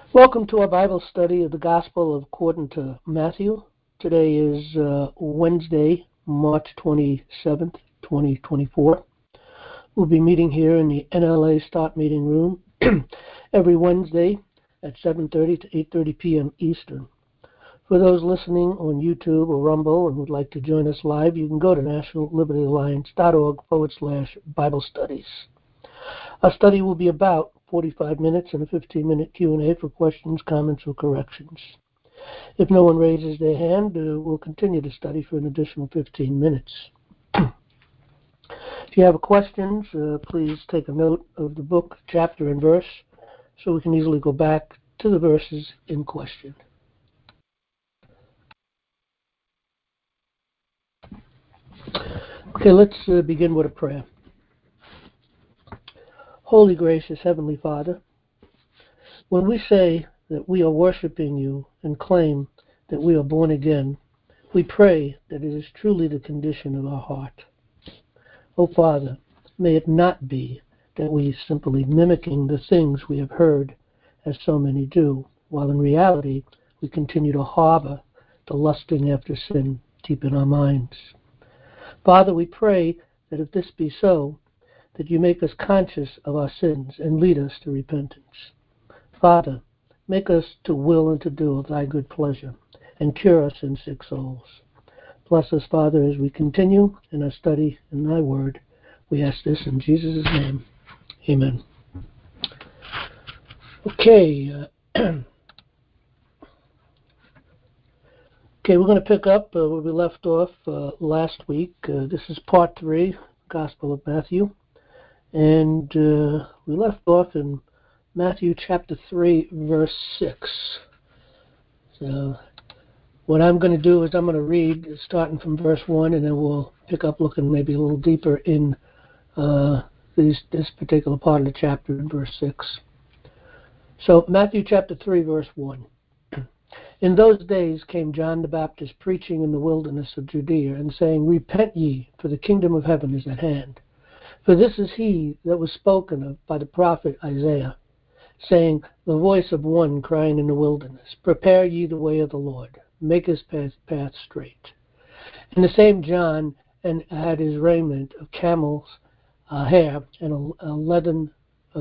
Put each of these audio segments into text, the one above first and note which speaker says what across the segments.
Speaker 1: Welcome to our Bible study of the Gospel according to Matthew. Today is Wednesday, March 27th, 2024. We'll be meeting here in the NLA Start Meeting Room every Wednesday at 7:30 to 8:30 p.m. Eastern. For those listening on YouTube or Rumble and would like to join us live, you can go to nationallibertyalliance.org/Bible studies. Our study will be about 45 minutes and a 15-minute Q&A for questions, comments, or corrections. If no one raises their hand, we'll continue to study for an additional 15 minutes. If you have questions, please take a note of the book, chapter, and verse so we can easily go back to the verses in question. Okay, let's begin with a prayer. Holy, gracious Heavenly Father, when we say that we are worshiping you and claim that we are born again, we pray that it is truly the condition of our heart. O Father, may it not be that we simply mimicking the things we have heard, as so many do, while in reality we continue to harbor the lusting after sin deep in our minds. Father, we pray that if this be so, that you make us conscious of our sins and lead us to repentance. Father, make us to will and to do of thy good pleasure, and cure us in sick souls. Bless us, Father, as we continue in our study in thy word. We ask this in Jesus' name. Amen. Okay. We're going to pick up where we left off last week. This is part 3, Gospel of Matthew. And we left off in Matthew chapter 3, verse 6. So what I'm going to do is I'm going to read starting from verse 1, and then we'll pick up looking maybe a little deeper in this particular part of the chapter in verse 6. So Matthew chapter 3, verse 1. In those days came John the Baptist preaching in the wilderness of Judea and saying, Repent ye, for the kingdom of heaven is at hand. For this is he that was spoken of by the prophet Isaiah, saying, The voice of one crying in the wilderness, Prepare ye the way of the Lord, make his path straight. And the same John had his raiment of camel's hair and a leathern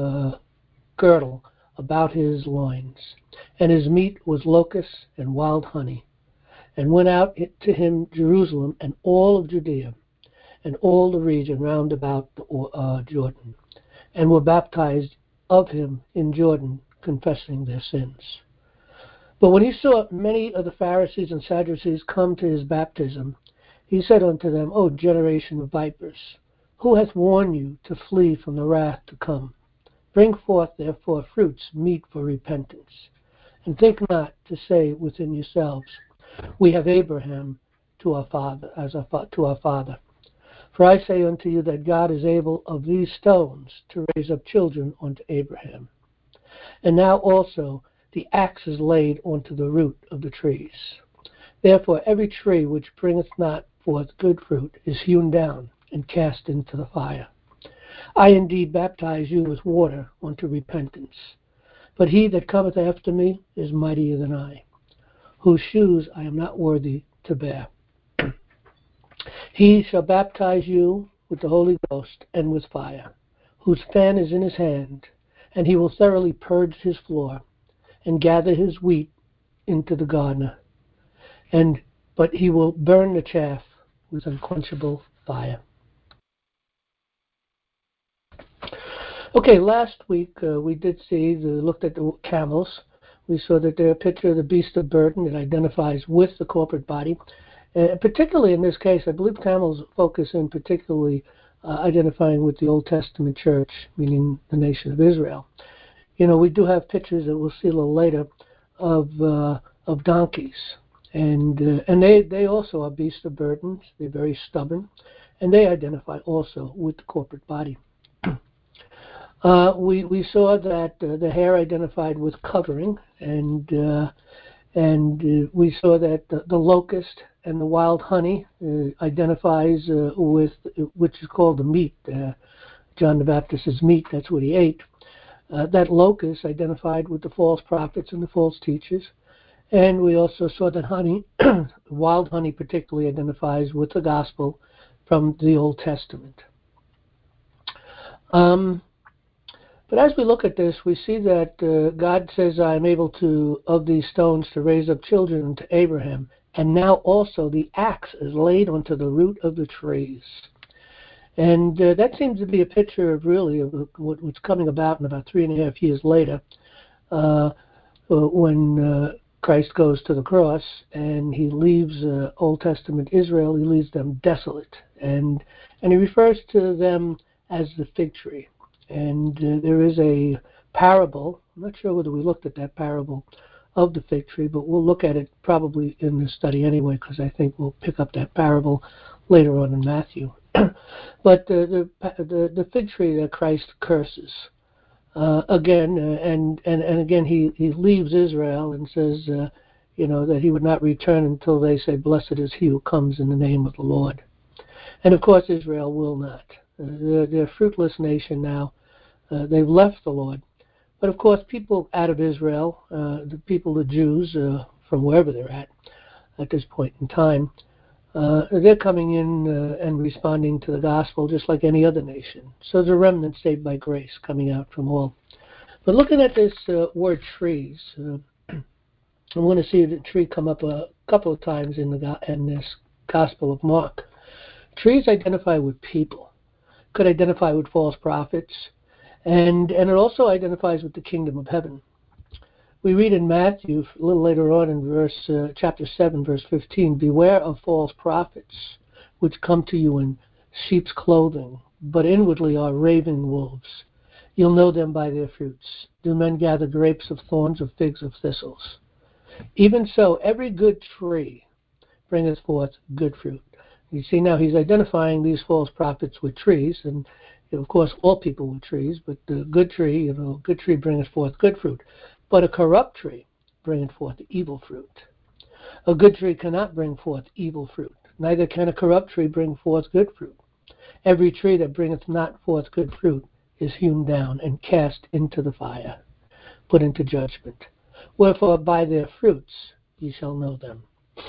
Speaker 1: girdle about his loins, and his meat was locusts and wild honey, and went out to him Jerusalem and all of Judea, and all the region round about the Jordan, and were baptized of him in Jordan, confessing their sins. But when he saw many of the Pharisees and Sadducees come to his baptism, he said unto them, O generation of vipers, who hath warned you to flee from the wrath to come? Bring forth therefore fruits meet for repentance, and think not to say within yourselves, We have Abraham to our father, to our father. For I say unto you that God is able of these stones to raise up children unto Abraham. And now also the axe is laid unto the root of the trees. Therefore every tree which bringeth not forth good fruit is hewn down and cast into the fire. I indeed baptize you with water unto repentance. But he that cometh after me is mightier than I, whose shoes I am not worthy to bear. He shall baptize you with the Holy Ghost and with fire, whose fan is in his hand, and he will thoroughly purge his floor, and gather his wheat into the garner, but he will burn the chaff with unquenchable fire. Okay, last week we looked at the camels. We saw that they're a picture of the beast of burden that identifies with the corporate body. Particularly in this case, I believe camels focus in particularly identifying with the Old Testament church, meaning the nation of Israel. You know, we do have pictures that we'll see a little later of donkeys, and they also are beasts of burdens. They're very stubborn, and they identify also with the corporate body. We saw that the hair identified with covering, and we saw that the locust and the wild honey identifies with, which is called the meat. John the Baptist's meat, that's what he ate. That locust identified with the false prophets and the false teachers. And we also saw that honey, wild honey particularly, identifies with the gospel from the Old Testament. But as we look at this, we see that God says, I am able to, of these stones, to raise up children to Abraham. And now also the axe is laid onto the root of the trees. And that seems to be a picture of really of what's coming about in about 3.5 years later, when Christ goes to the cross and he leaves Old Testament Israel. He leaves them desolate, and he refers to them as the fig tree. And there is a parable. I'm not sure whether we looked at that parable of the fig tree, but we'll look at it probably in the study anyway, because I think we'll pick up that parable later on in Matthew. But the fig tree that Christ curses again, and again he leaves Israel and says, that he would not return until they say, "Blessed is he who comes in the name of the Lord." And of course, Israel will not. They're a fruitless nation now. They've left the Lord. But of course, people out of Israel, the Jews, from wherever they're at this point in time, they're coming in and responding to the gospel just like any other nation. So there's a remnant saved by grace coming out from all. But looking at this word trees, I'm going to see the tree come up a couple of times in this Gospel of Mark. Trees identify with people, could identify with false prophets, and it also identifies with the kingdom of heaven. We read in Matthew, a little later on in chapter 7, verse 15, "Beware of false prophets, which come to you in sheep's clothing, but inwardly are raving wolves. You'll know them by their fruits. Do men gather grapes of thorns or figs of thistles? Even so, every good tree bringeth forth good fruit." You see now he's identifying these false prophets with trees, and of course all people with trees, but the good tree, good tree bringeth forth good fruit. But a corrupt tree bringeth forth evil fruit. A good tree cannot bring forth evil fruit, neither can a corrupt tree bring forth good fruit. Every tree that bringeth not forth good fruit is hewn down and cast into the fire, put into judgment. Wherefore by their fruits ye shall know them.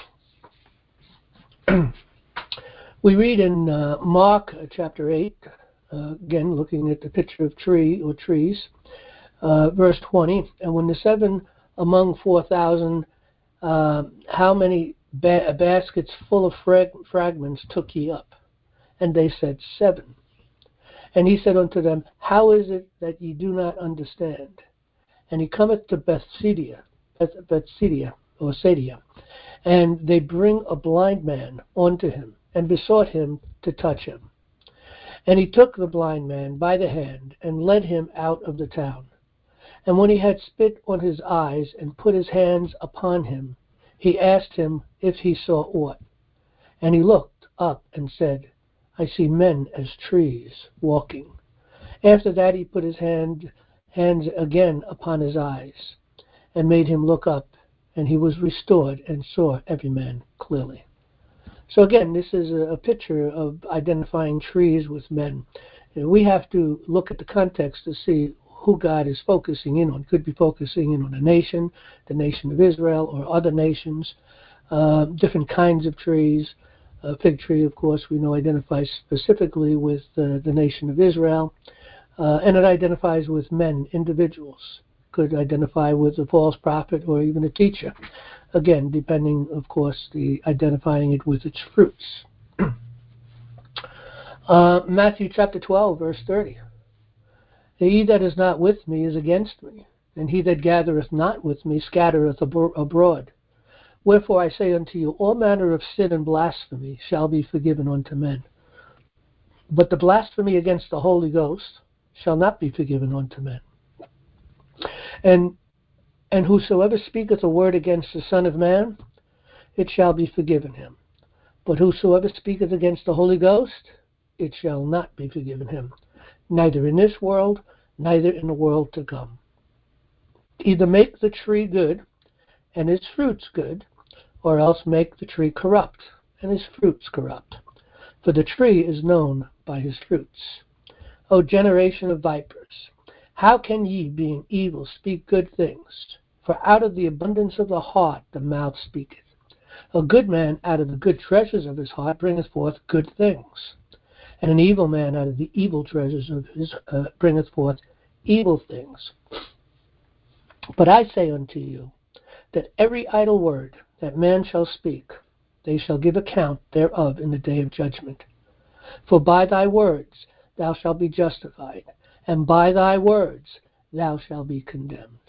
Speaker 1: We read in Mark chapter 8, again looking at the picture of tree or trees, verse 20, "And when the 7 among 4,000, how many baskets full of fragments took ye up? And they said, 7. And he said unto them, How is it that ye do not understand? And he cometh to Bethsaida, or Sadia, and they bring a blind man unto him, and besought him to touch him. And he took the blind man by the hand, and led him out of the town. And when he had spit on his eyes, and put his hands upon him, he asked him if he saw aught. And he looked up and said, I see men as trees walking. After that he put his hands again upon his eyes, and made him look up, and he was restored, and saw every man clearly." So again, this is a picture of identifying trees with men. We have to look at the context to see who God is focusing in on. Could be focusing in on a nation, the nation of Israel, or other nations, different kinds of trees. A fig tree, of course, we know identifies specifically with the nation of Israel, and it identifies with men, individuals. Could identify with a false prophet or even a teacher. Again, depending, of course, the identifying it with its fruits. Matthew chapter 12, verse 30. "He that is not with me is against me, and he that gathereth not with me scattereth abroad. Wherefore I say unto you, all manner of sin and blasphemy shall be forgiven unto men. But the blasphemy against the Holy Ghost shall not be forgiven unto men. And whosoever speaketh a word against the Son of Man, it shall be forgiven him. But whosoever speaketh against the Holy Ghost, it shall not be forgiven him, neither in this world, neither in the world to come. Either make the tree good, and its fruits good, or else make the tree corrupt, and his fruits corrupt. For the tree is known by his fruits. O generation of vipers, How can ye, being evil, speak good things? For out of the abundance of the heart the mouth speaketh. A good man out of the good treasures of his heart bringeth forth good things, and an evil man out of the evil treasures of his bringeth forth evil things. But I say unto you, that every idle word that man shall speak, they shall give account thereof in the day of judgment. For by thy words thou shalt be justified, and by thy words thou shalt be condemned.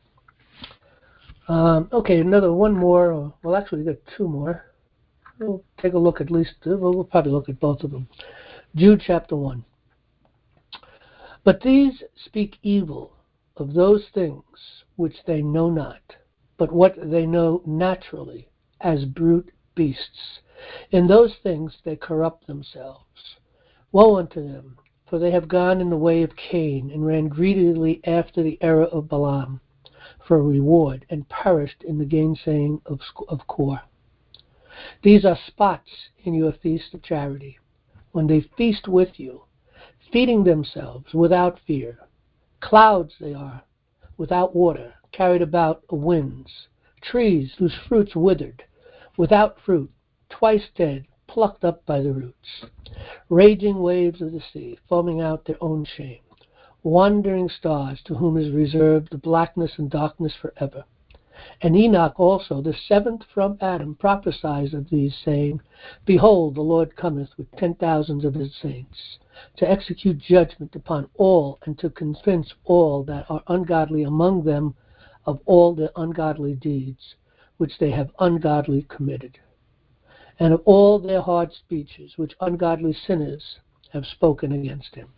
Speaker 1: Okay, another one more. Well, actually, we've got two more. We'll take a look at least. We'll probably look at both of them. Jude chapter 1. But these speak evil of those things which they know not, but what they know naturally, as brute beasts. In those things they corrupt themselves. Woe unto them, for they have gone in the way of Cain, and ran greedily after the error of Balaam for a reward, and perished in the gainsaying of Kor. These are spots in your feast of charity, when they feast with you, feeding themselves without fear. Clouds they are, without water, carried about of winds, trees whose fruits withered, without fruit, twice dead, plucked up by the roots, raging waves of the sea, foaming out their own shame, wandering stars to whom is reserved the blackness and darkness forever. And Enoch also, the seventh from Adam, prophesied of these, saying, Behold, the Lord cometh with 10,000s of his saints, to execute judgment upon all, and to convince all that are ungodly among them of all their ungodly deeds, which they have ungodly committed, and of all their hard speeches, which ungodly sinners have spoken against him.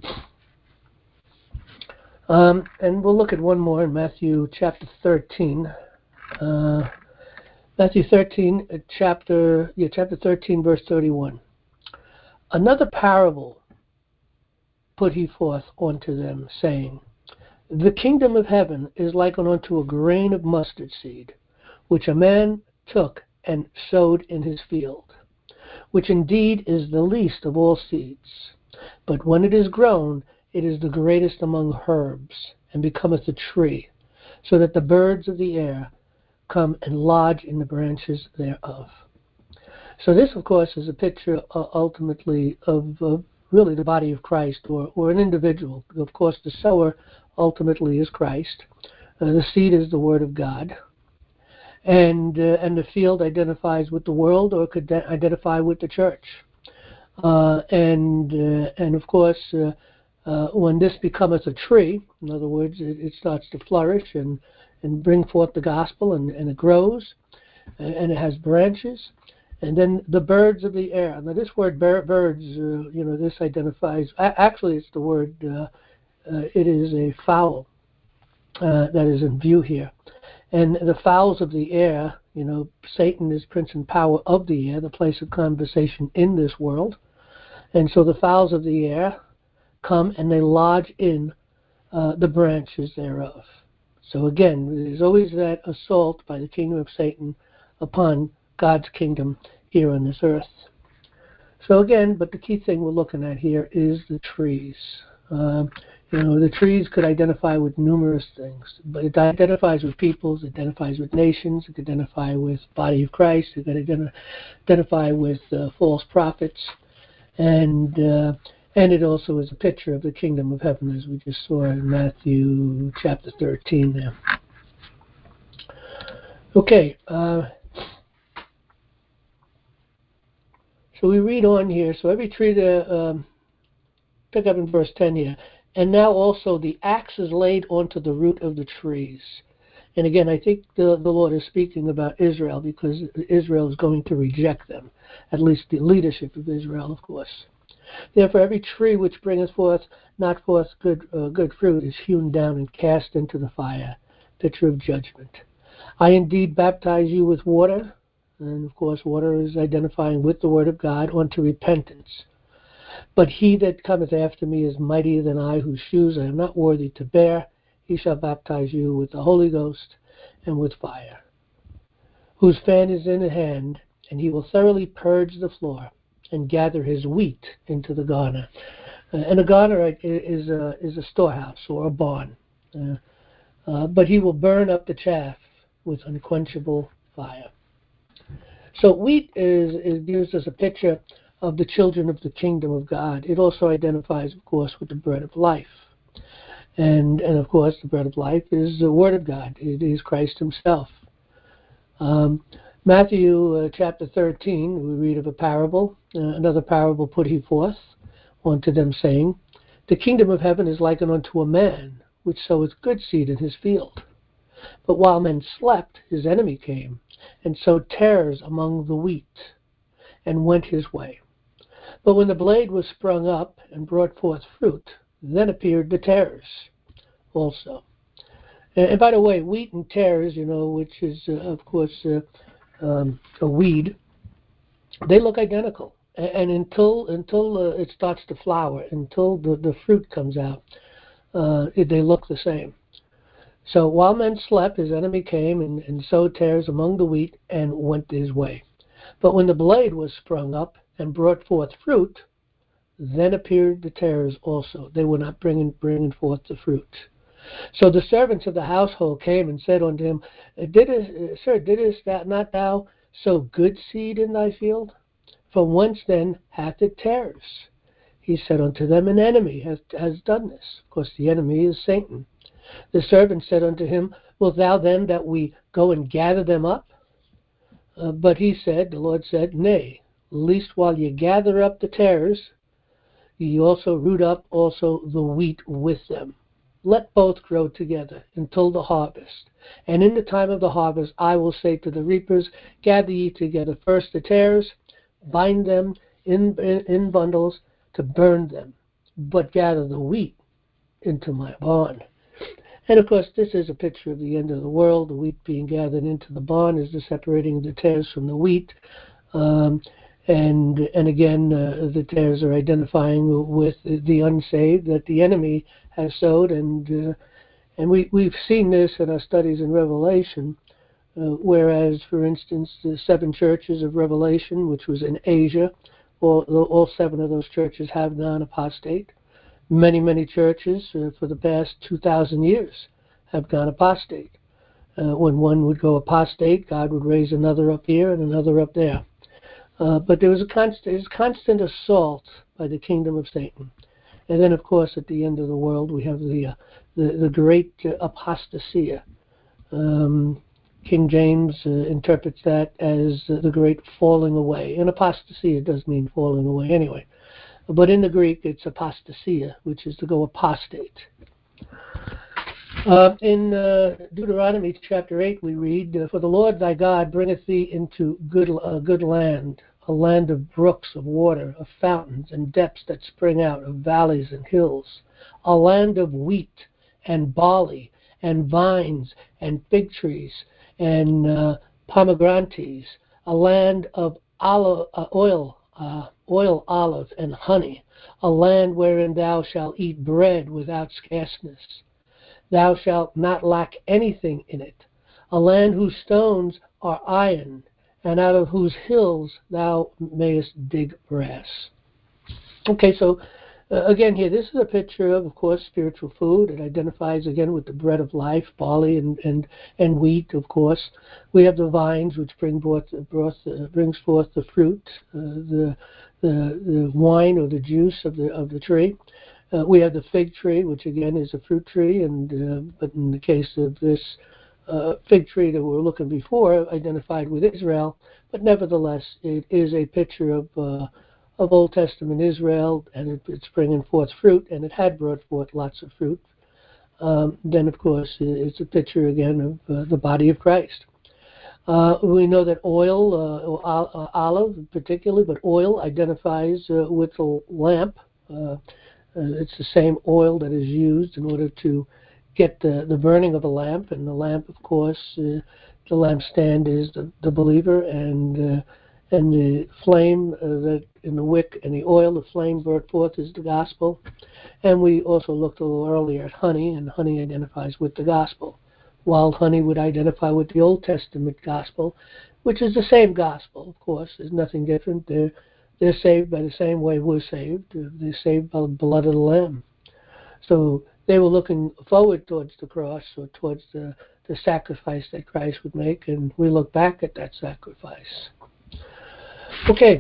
Speaker 1: And we'll look at one more in Matthew chapter 13. Matthew 13, chapter 13, verse 31. Another parable put he forth unto them, saying, The kingdom of heaven is likened unto a grain of mustard seed, which a man took and sowed in his field, which indeed is the least of all seeds. But when it is grown, it is the greatest among herbs, and becometh a tree, so that the birds of the air come and lodge in the branches thereof. So this, of course, is a picture ultimately of really the body of Christ, or an individual. Of course, the sower ultimately is Christ. The seed is the Word of God. And the field identifies with the world, or could identify with the church. And of course, when this becometh a tree, in other words, it starts to flourish and bring forth the gospel, and it grows, and it has branches. And then the birds of the air. Now, this word birds, this identifies. Actually, it's the word. It is a fowl that is in view here. And the fowls of the air, Satan is prince and power of the air, the place of conversation in this world. And so the fowls of the air come and they lodge in the branches thereof. So again, there's always that assault by the kingdom of Satan upon God's kingdom here on this earth. So again, but the key thing we're looking at here is the trees. The trees could identify with numerous things, but it identifies with peoples, it identifies with nations, it could identify with the body of Christ, it could identify with false prophets, and it also is a picture of the kingdom of heaven, as we just saw in Matthew chapter 13 there. Okay, so we read on here. So every tree there, pick up in verse 10 here. And now also the axe is laid onto the root of the trees. And again, I think the Lord is speaking about Israel, because Israel is going to reject them, at least the leadership of Israel, of course. Therefore, every tree which bringeth forth not forth good fruit is hewn down and cast into the fire, picture of judgment. I indeed baptize you with water, and of course water is identifying with the word of God, unto repentance. But he that cometh after me is mightier than I, whose shoes I am not worthy to bear. He shall baptize you with the Holy Ghost and with fire, whose fan is in his hand, and he will thoroughly purge the floor and gather his wheat into the garner. And a garner is a storehouse or a barn. But he will burn up the chaff with unquenchable fire. So wheat is used as a picture of the children of the kingdom of God. It also identifies, of course, with the bread of life. And of course, the bread of life is the Word of God. It is Christ himself. Matthew chapter 13, we read of a parable. Another parable put he forth unto them, saying, The kingdom of heaven is likened unto a man, which soweth good seed in his field. But while men slept, his enemy came, and sowed tares among the wheat, and went his way. But when the blade was sprung up and brought forth fruit, then appeared the tares also. And by the way, wheat and tares, which is, of course, a weed, they look identical. And until it starts to flower, until the fruit comes out, they look the same. So while men slept, his enemy came and sowed tares among the wheat and went his way. But when the blade was sprung up and brought forth fruit, then appeared the tares also. They were not bringing forth the fruit. So the servants of the household came and said unto him, Sir, didst not thou sow good seed in thy field? From whence then hath it tares? He said unto them, An enemy has done this. Of course, the enemy is Satan. The servant said unto him, Wilt thou then that we go and gather them up? But the Lord said, Nay, lest while ye gather up the tares, ye also root up also the wheat with them. Let both grow together until the harvest. And in the time of the harvest I will say to the reapers, Gather ye together first the tares, bind them in bundles to burn them, but gather the wheat into my barn. And of course, this is a picture of the end of the world. The wheat being gathered into the barn is the separating of the tares from the wheat. And again, the tares are identifying with the unsaved that the enemy has sowed. And we've seen this in our studies in Revelation, whereas, for instance, the 7 churches of Revelation, which was in Asia, all 7 of those churches have gone apostate. Many churches for the past 2,000 years have gone apostate. When one would go apostate, God would raise another up here and another up there. But there was a constant assault by the kingdom of Satan. And then, of course, at the end of the world, we have the great apostasia. King James interprets that as the great falling away. And apostasia does mean falling away anyway. But in the Greek, it's apostasia, which is to go apostate. In Deuteronomy chapter 8, we read, For the Lord thy God bringeth thee into good land, a land of brooks of water, of fountains and depths that spring out, of valleys and hills, a land of wheat and barley and vines and fig trees and pomegranates, a land of oil, olive, and honey, a land wherein thou shalt eat bread without scarceness. Thou shalt not lack anything in it, a land whose stones are iron, and out of whose hills thou mayest dig brass. Okay, so again here, this is a picture of course, spiritual food. It identifies again with the bread of life, barley and wheat, of course. We have the vines, which brings forth the fruit, the wine or the juice of the tree. We have the fig tree, which again is a fruit tree, but in the case of this fig tree that we were looking before, identified with Israel, but nevertheless, it is a picture of Old Testament Israel, and it's bringing forth fruit, and it had brought forth lots of fruit. Then, of course, it's a picture again of the body of Christ. We know that oil, olive particularly, but oil identifies with the lamp. It's the same oil that is used in order to get the burning of a lamp, and the lamp, of course, the lampstand is the believer, and the flame that in the wick and the oil, the flame brought forth is the gospel. And we also looked a little earlier at honey, and honey identifies with the gospel. Wild honey would identify with the Old Testament gospel, which is the same gospel, of course. There's nothing different. They're saved by the same way we're saved. They're saved by the blood of the Lamb. So they were looking forward towards the cross or towards the sacrifice that Christ would make, and we look back at that sacrifice. Okay,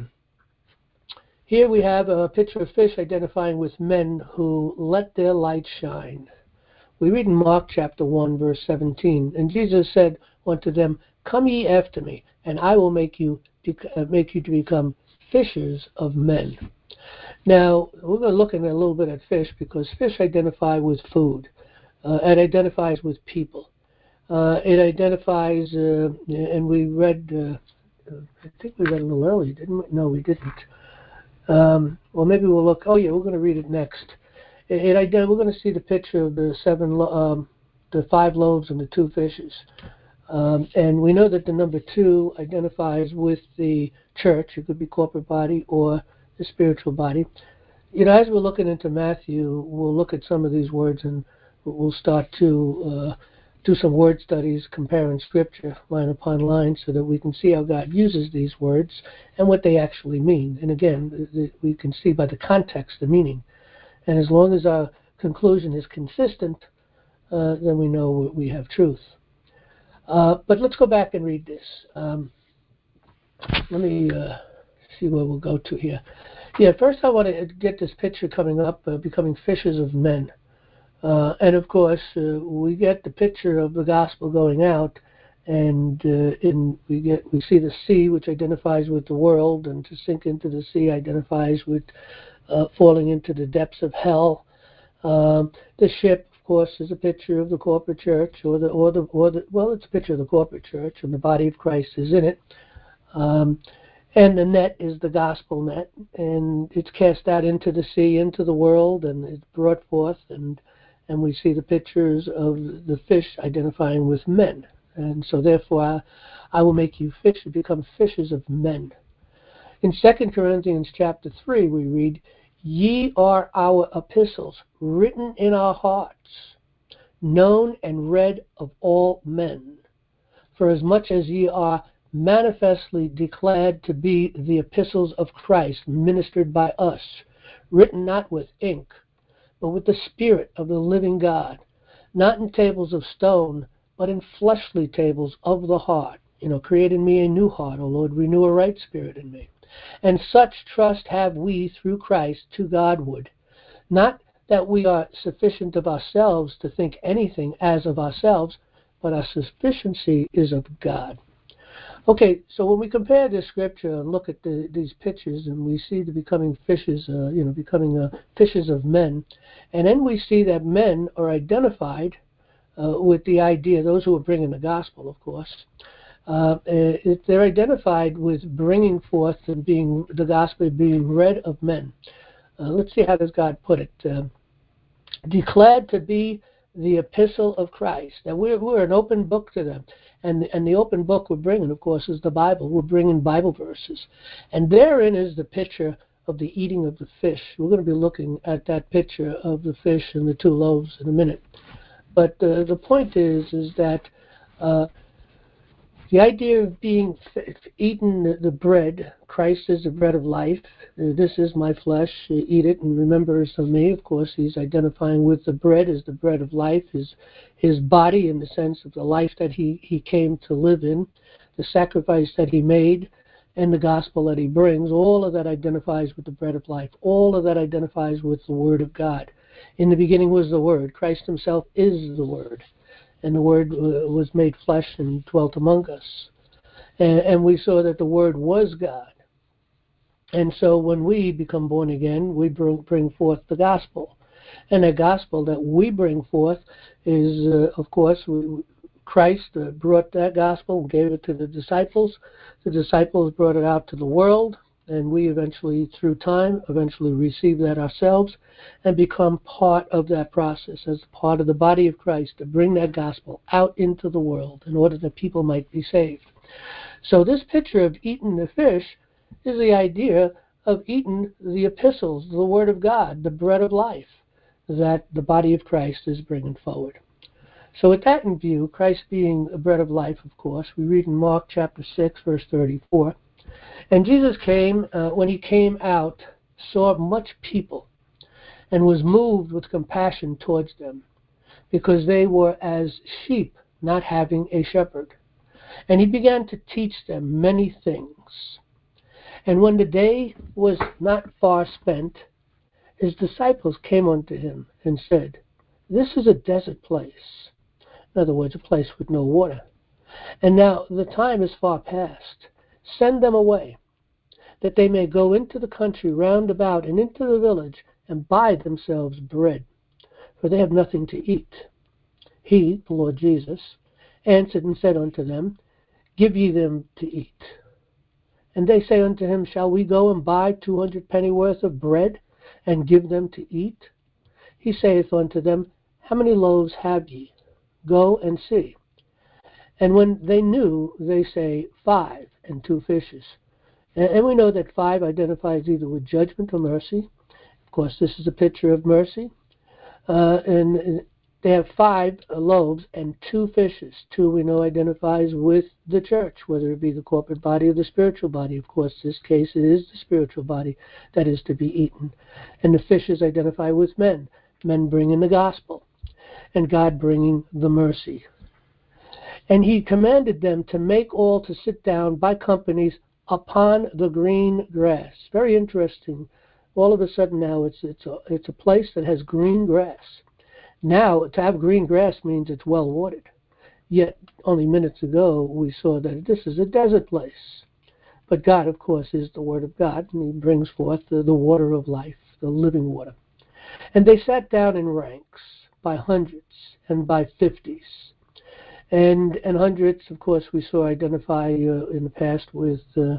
Speaker 1: here we have a picture of fish identifying with men who let their light shine. We read in Mark chapter 1, verse 17, and Jesus said unto them, Come ye after me, and I will make you to become fishers of men. Now, we're going to look in a little bit at fish because fish identify with food. It identifies with people. It identifies, and we read, I think we read a little earlier, didn't we? No, we didn't. Well, maybe we'll look. Oh, yeah, we're going to read it next. We're going to see the picture of the the 5 loaves and the 2 fishes. And we know that the number 2 identifies with the church. It could be corporate body or the spiritual body. You know, as we're looking into Matthew, we'll look at some of these words and we'll start to do some word studies comparing Scripture line upon line so that we can see how God uses these words and what they actually mean. And again, we can see by the context the meaning. And as long as our conclusion is consistent, then we know we have truth. But let's go back and read this. Let me see where we'll go to here. Yeah, first I want to get this picture coming up, becoming fishers of men. And of course, we get the picture of the gospel going out, and we see the sea, which identifies with the world, and to sink into the sea identifies with falling into the depths of hell. The ship, of course, is a picture of the corporate church, well, it's a picture of the corporate church, and the body of Christ is in it. And the net is the gospel net, and it's cast out into the sea, into the world, and it's brought forth, and we see the pictures of the fish identifying with men. And so therefore, I will make you fish to become fishers of men. In 2 Corinthians chapter 3, we read, Ye are our epistles, written in our hearts, known and read of all men. For as much as ye are manifestly declared to be the epistles of Christ, ministered by us, written not with ink, but with the Spirit of the living God, not in tables of stone, but in fleshly tables of the heart. Create in me a new heart, O Lord, renew a right spirit in me. And such trust have we through Christ to Godward. Not that we are sufficient of ourselves to think anything as of ourselves, but our sufficiency is of God. Okay, so when we compare this scripture and look at these pictures, and we see the becoming fishes, fishes of men, and then we see that men are identified with the idea, those who are bringing the gospel, of course, they're identified with bringing forth and being the gospel being read of men. Let's see how does God put it. Declared to be the epistle of Christ. Now we're an open book to them, and the open book we're bringing, of course, is the Bible. We're bringing Bible verses, and therein is the picture of the eating of the fish. We're going to be looking at that picture of the fish and the 2 loaves in a minute. But the point is that the idea of being eating the bread, Christ is the bread of life. This is my flesh. Eat it and remember of me. Of course, he's identifying with the bread as the bread of life, his body in the sense of the life that he came to live in, the sacrifice that he made, and the gospel that he brings. All of that identifies with the bread of life. All of that identifies with the Word of God. In the beginning was the Word. Christ himself is the Word. And the Word was made flesh and dwelt among us. And we saw that the Word was God. And so when we become born again, we bring forth the gospel. And the gospel that we bring forth is, of course, Christ brought that gospel and gave it to the disciples. The disciples brought it out to the world. And we eventually, through time, receive that ourselves and become part of that process as part of the body of Christ to bring that gospel out into the world in order that people might be saved. So this picture of eating the fish is the idea of eating the epistles, the Word of God, the bread of life that the body of Christ is bringing forward. So with that in view, Christ being the bread of life, of course, we read in Mark chapter 6, verse 34, And Jesus came, when he came out, saw much people, and was moved with compassion towards them, because they were as sheep not having a shepherd. And he began to teach them many things. And when the day was not far spent, his disciples came unto him and said, This is a desert place. In other words, a place with no water. And now the time is far past. Send them away, that they may go into the country round about and into the village, and buy themselves bread, for they have nothing to eat. He, the Lord Jesus, answered and said unto them, Give ye them to eat. And they say unto him, Shall we go and buy 200 pennyworth of bread, and give them to eat? He saith unto them, How many loaves have ye? Go and see. And when they knew, they say, 5, and 2 fishes. And we know that 5 identifies either with judgment or mercy. Of course, this is a picture of mercy. And they have 5 loaves and 2 fishes. 2 we know identifies with the church, whether it be the corporate body or the spiritual body. Of course, in this case, it is the spiritual body that is to be eaten. And the fishes identify with men bringing the gospel, and God bringing the mercy. And he commanded them to make all to sit down by companies upon the green grass. Very interesting. All of a sudden now it's a place that has green grass. Now, to have green grass means it's well watered. Yet, only minutes ago, we saw that this is a desert place. But God, of course, is the Word of God, and he brings forth the water of life, the living water. And they sat down in ranks by hundreds and by 50s. And hundreds, of course, we saw identify in the past with the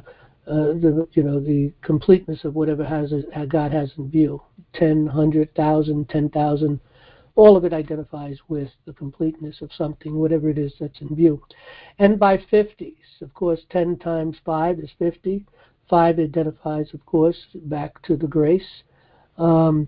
Speaker 1: completeness of whatever God has in view. 10, 100,000, 10,000. All of it identifies with the completeness of something, whatever it is that's in view. And by 50s, of course, 10 times 5 is 50. 5 identifies, of course, back to the grace. And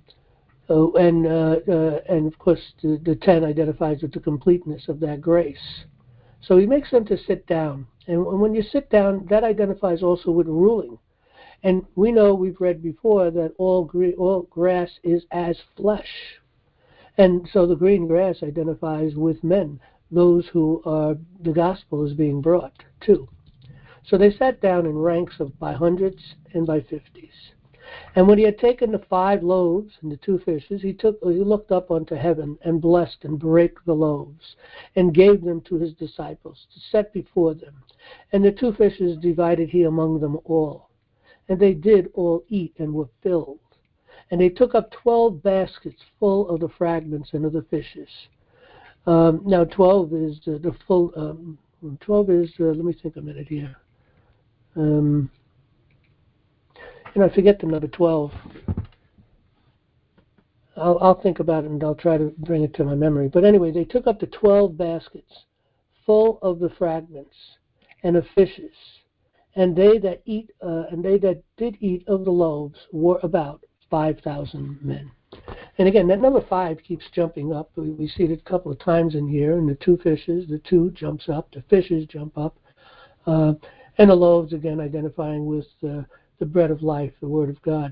Speaker 1: of course, the 10 identifies with the completeness of that grace. So he makes them to sit down. And when you sit down, that identifies also with ruling. And we know, we've read before, that all grass is as flesh. And so the green grass identifies with men, those who the gospel is being brought to. So they sat down in ranks by hundreds and by 50s. And when he had taken the 5 loaves and the 2 fishes, he looked up unto heaven and blessed and brake the loaves and gave them to his disciples to set before them. And the 2 fishes divided he among them all. And they did all eat and were filled. And they took up 12 baskets full of the fragments and of the fishes. Now 12 is the full. 12 is. Let me think a minute here. I forget the number 12. I'll think about it and I'll try to bring it to my memory. But anyway, they took up the 12 baskets full of the fragments and of fishes, and they that did eat of the loaves were about 5,000 men. And again, that number 5 keeps jumping up. We see it a couple of times in here. And the 2 fishes, the 2 jumps up, the fishes jump up, and the loaves again identifying with the bread of life, the Word of God.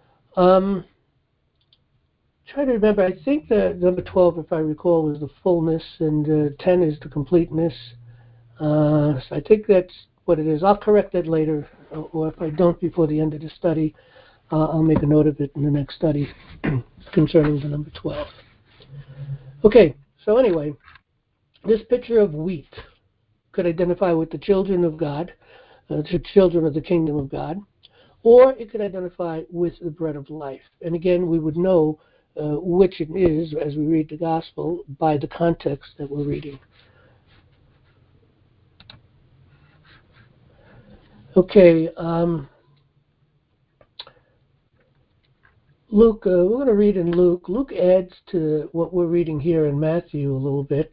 Speaker 1: Try to remember. I think the number 12, if I recall, was the fullness, and 10 is the completeness. So I think that's what it is. I'll correct that later, or if I don't before the end of the study, I'll make a note of it in the next study concerning the number 12. Okay, so anyway, this picture of wheat could identify with the children of God, the children of the kingdom of God, or it could identify with the bread of life. And again, we would know which it is as we read the gospel by the context that we're reading. Okay, Luke, we're going to read in Luke. Luke adds to what we're reading here in Matthew a little bit.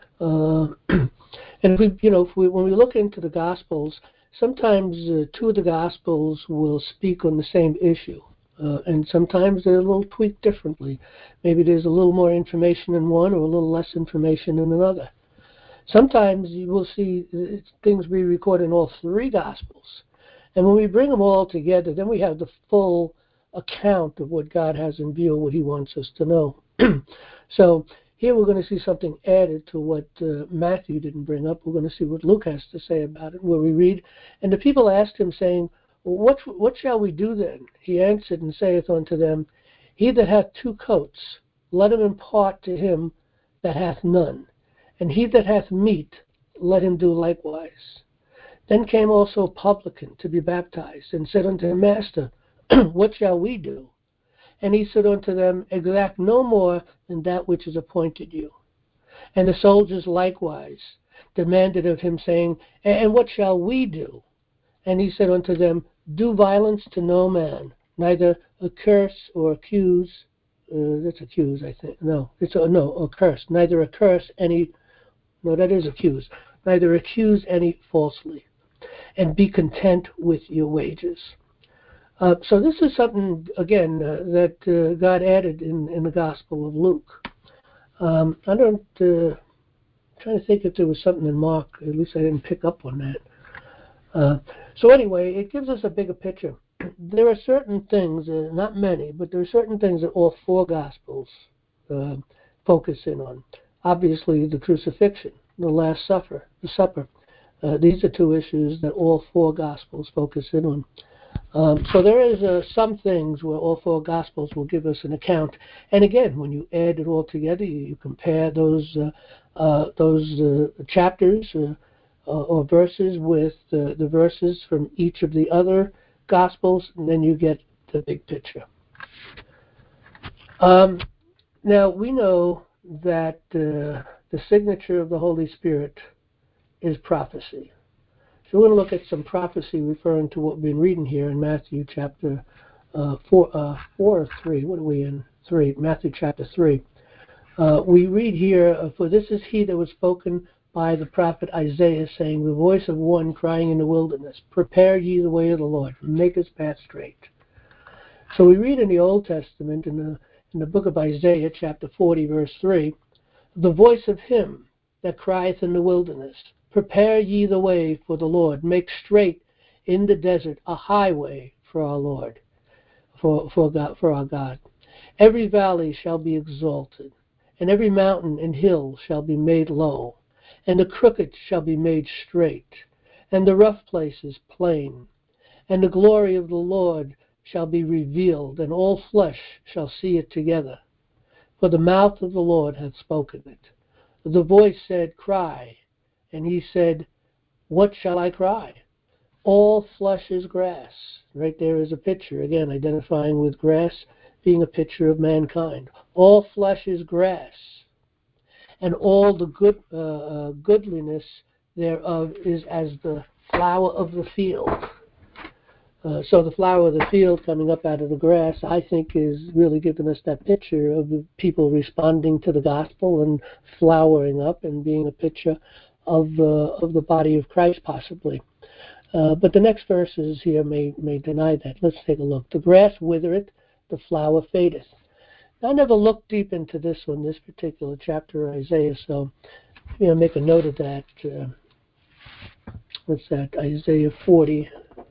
Speaker 1: And when we look into the Gospels, sometimes 2 of the Gospels will speak on the same issue. And sometimes they're a little tweaked differently. Maybe there's a little more information in one or a little less information in another. Sometimes you will see things be recorded in all 3 Gospels. And when we bring them all together, then we have the full account of what God has in view, what he wants us to know. So here we're going to see something added to what Matthew didn't bring up. We're going to see what Luke has to say about it, where we read, "And the people asked him, saying, what shall we do then? He answered and saith unto them, He that hath 2 coats, let him impart to him that hath none. And he that hath meat, let him do likewise. Then came also a publican to be baptized, and said unto him, Master, what shall we do? And he said unto them, Exact no more than that which is appointed you. And the soldiers likewise demanded of him, saying, And what shall we do? And he said unto them, Do violence to no man, neither curse or accuse. That's accuse, I think. No, curse. Neither accuse any. No, that is accuse. Neither accuse any falsely, and be content with your wages. So this is something, again, that God added in the Gospel of Luke. I'm trying to think if there was something in Mark. At least I didn't pick up on that. So anyway, it gives us a bigger picture. There are certain things, not many, but there are certain things that all 4 Gospels focus in on. Obviously, the crucifixion, the Last Supper, the supper. These are 2 issues that all 4 Gospels focus in on. So there is some things where all 4 Gospels will give us an account. And again, when you add it all together, you compare those chapters or verses with the verses from each of the other Gospels, and then you get the big picture. Now, we know that the signature of the Holy Spirit is prophecy. So we're going to look at some prophecy referring to what we've been reading here in Matthew chapter 4 or 3. What are we in? 3. Matthew chapter 3. We read here, For this is he that was spoken by the prophet Isaiah, saying, The voice of one crying in the wilderness, Prepare ye the way of the Lord, make his path straight. So we read in the Old Testament, in the book of Isaiah, chapter 40, verse 3, The voice of him that crieth in the wilderness, Prepare ye the way for the Lord, make straight in the desert a highway for our Lord, for our God. Every valley shall be exalted, and every mountain and hill shall be made low, and the crooked shall be made straight, and the rough places plain. And the glory of the Lord shall be revealed, and all flesh shall see it together. For the mouth of the Lord hath spoken it. The voice said, Cry. And he said, What shall I cry? All flesh is grass. Right there is a picture, again, identifying with grass being a picture of mankind. All flesh is grass, and all the goodliness thereof is as the flower of the field. So the flower of the field coming up out of the grass, I think, is really giving us that picture of the people responding to the gospel and flowering up and being a picture of the body of Christ, possibly. But the next verses here may deny that. Let's take a look. The grass withereth, the flower fadeth. Now, I never looked deep into this particular chapter of Isaiah, so make a note of that. What's that? Isaiah 40.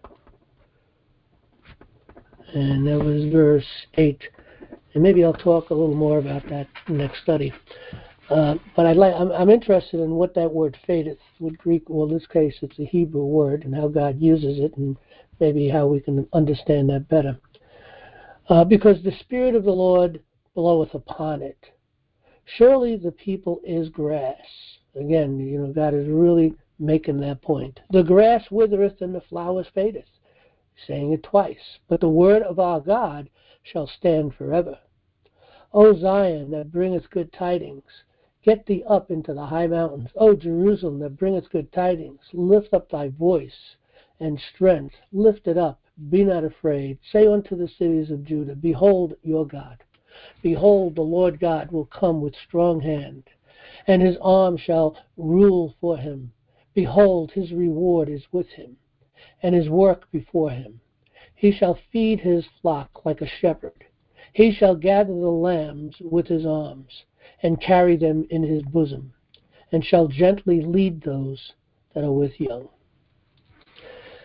Speaker 1: And that was verse 8. And maybe I'll talk a little more about that next study. But I'm interested in what that word fadeth would Greek. Well, in this case, it's a Hebrew word, and how God uses it, and maybe how we can understand that better. Because the Spirit of the Lord bloweth upon it. Surely the people is grass. Again, God is really making that point. The grass withereth and the flowers fadeth. Saying it twice. But the word of our God shall stand forever. O Zion, that bringeth good tidings, get thee up into the high mountains. O Jerusalem, that bringeth good tidings, lift up thy voice and strength. Lift it up, be not afraid. Say unto the cities of Judah, Behold your God. Behold, the Lord God will come with strong hand, and his arm shall rule for him. Behold, his reward is with him, and his work before him. He shall feed his flock like a shepherd. He shall gather the lambs with his arms, and carry them in his bosom, and shall gently lead those that are with young.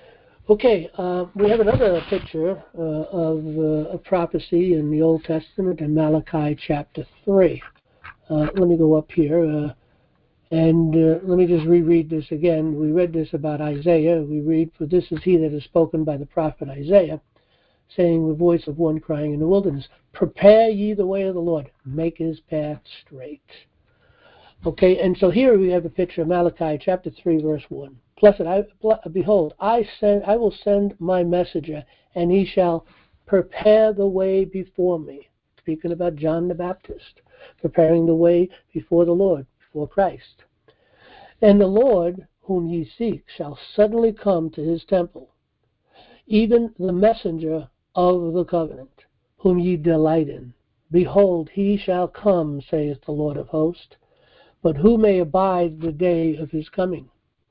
Speaker 1: Okay, we have another picture of a prophecy in the Old Testament in Malachi chapter 3. Let me go up here and let me just reread this again. We read this about Isaiah. We read, "For this is he that is spoken by the prophet Isaiah, saying the voice of one crying in the wilderness, prepare ye the way of the Lord, make his path straight." Okay, and so here we have a picture of Malachi chapter 3, verse 1. Behold, I will send my messenger, and he shall prepare the way before me. Speaking about John the Baptist, preparing the way before the Lord, before Christ. And the Lord whom ye seek shall suddenly come to his temple, even the messenger of the covenant, whom ye delight in. Behold, he shall come, saith the Lord of hosts. But who may abide the day of his coming?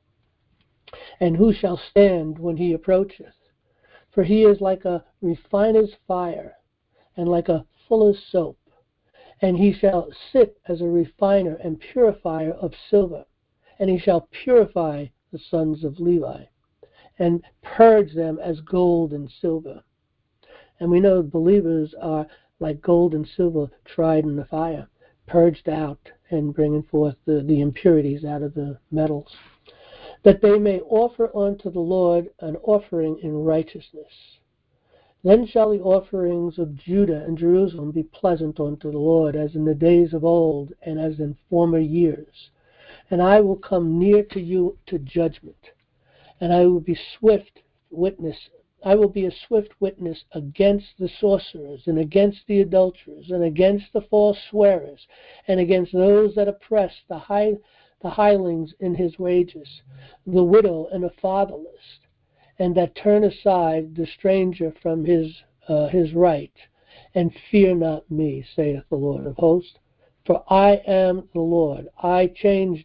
Speaker 1: And who shall stand when he approacheth? For he is like a refiner's fire, and like a fuller's soap. And he shall sit as a refiner and purifier of silver. And he shall purify the sons of Levi, and purge them as gold and silver. And we know believers are like gold and silver tried in the fire, purged out and bringing forth the impurities out of the metals, that they may offer unto the Lord an offering in righteousness. Then shall the offerings of Judah and Jerusalem be pleasant unto the Lord, as in the days of old and as in former years. And I will come near to you to judgment, and I will be swift witness. I will be a swift witness against the sorcerers, and against the adulterers, and against the false swearers, and against those that oppress the hirelings in his wages, the widow and the fatherless, and that turn aside the stranger from his right, and fear not me, saith the Lord of hosts. For I am the Lord. I change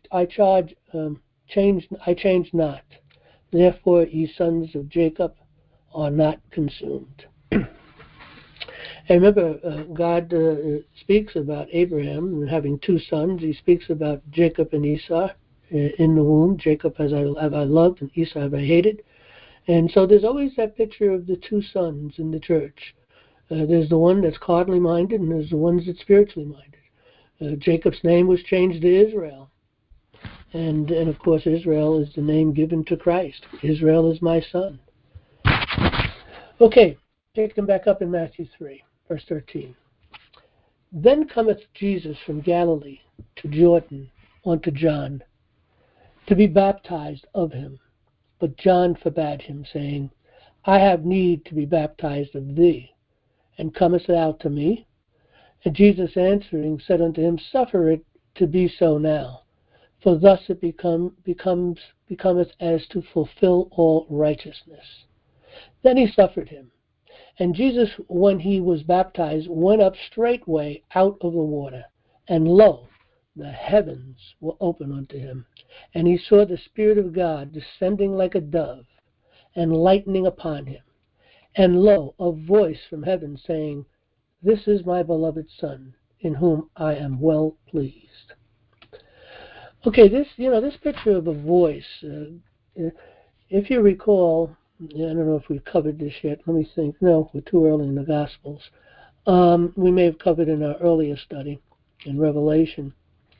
Speaker 1: not. Therefore, ye sons of Jacob are not consumed. And remember, God speaks about Abraham having two sons. He speaks about Jacob and Esau in the womb. Jacob have I loved, and Esau have I hated. And so there's always that picture of the two sons in the church. There's the one that's carnally minded, and there's the ones that's spiritually minded. Jacob's name was changed to Israel. And of course, Israel is the name given to Christ. Israel is my son. Okay, pick them back up in Matthew 3, verse 13. Then cometh Jesus from Galilee to Jordan unto John, to be baptized of him. But John forbade him, saying, I have need to be baptized of thee, and comest thou to me? And Jesus answering said unto him, Suffer it to be so now, for thus it becometh as to fulfill all righteousness. Then he suffered him. And Jesus, when he was baptized, went up straightway out of the water. And lo, the heavens were opened unto him. And he saw the Spirit of God descending like a dove, and lightning upon him. And lo, a voice from heaven saying, This is my beloved Son, in whom I am well pleased. Okay, this picture of a voice, if you recall, I don't know if we've covered this yet. Let me think. No, we're too early in the Gospels. We may have covered in our earlier study in Revelation.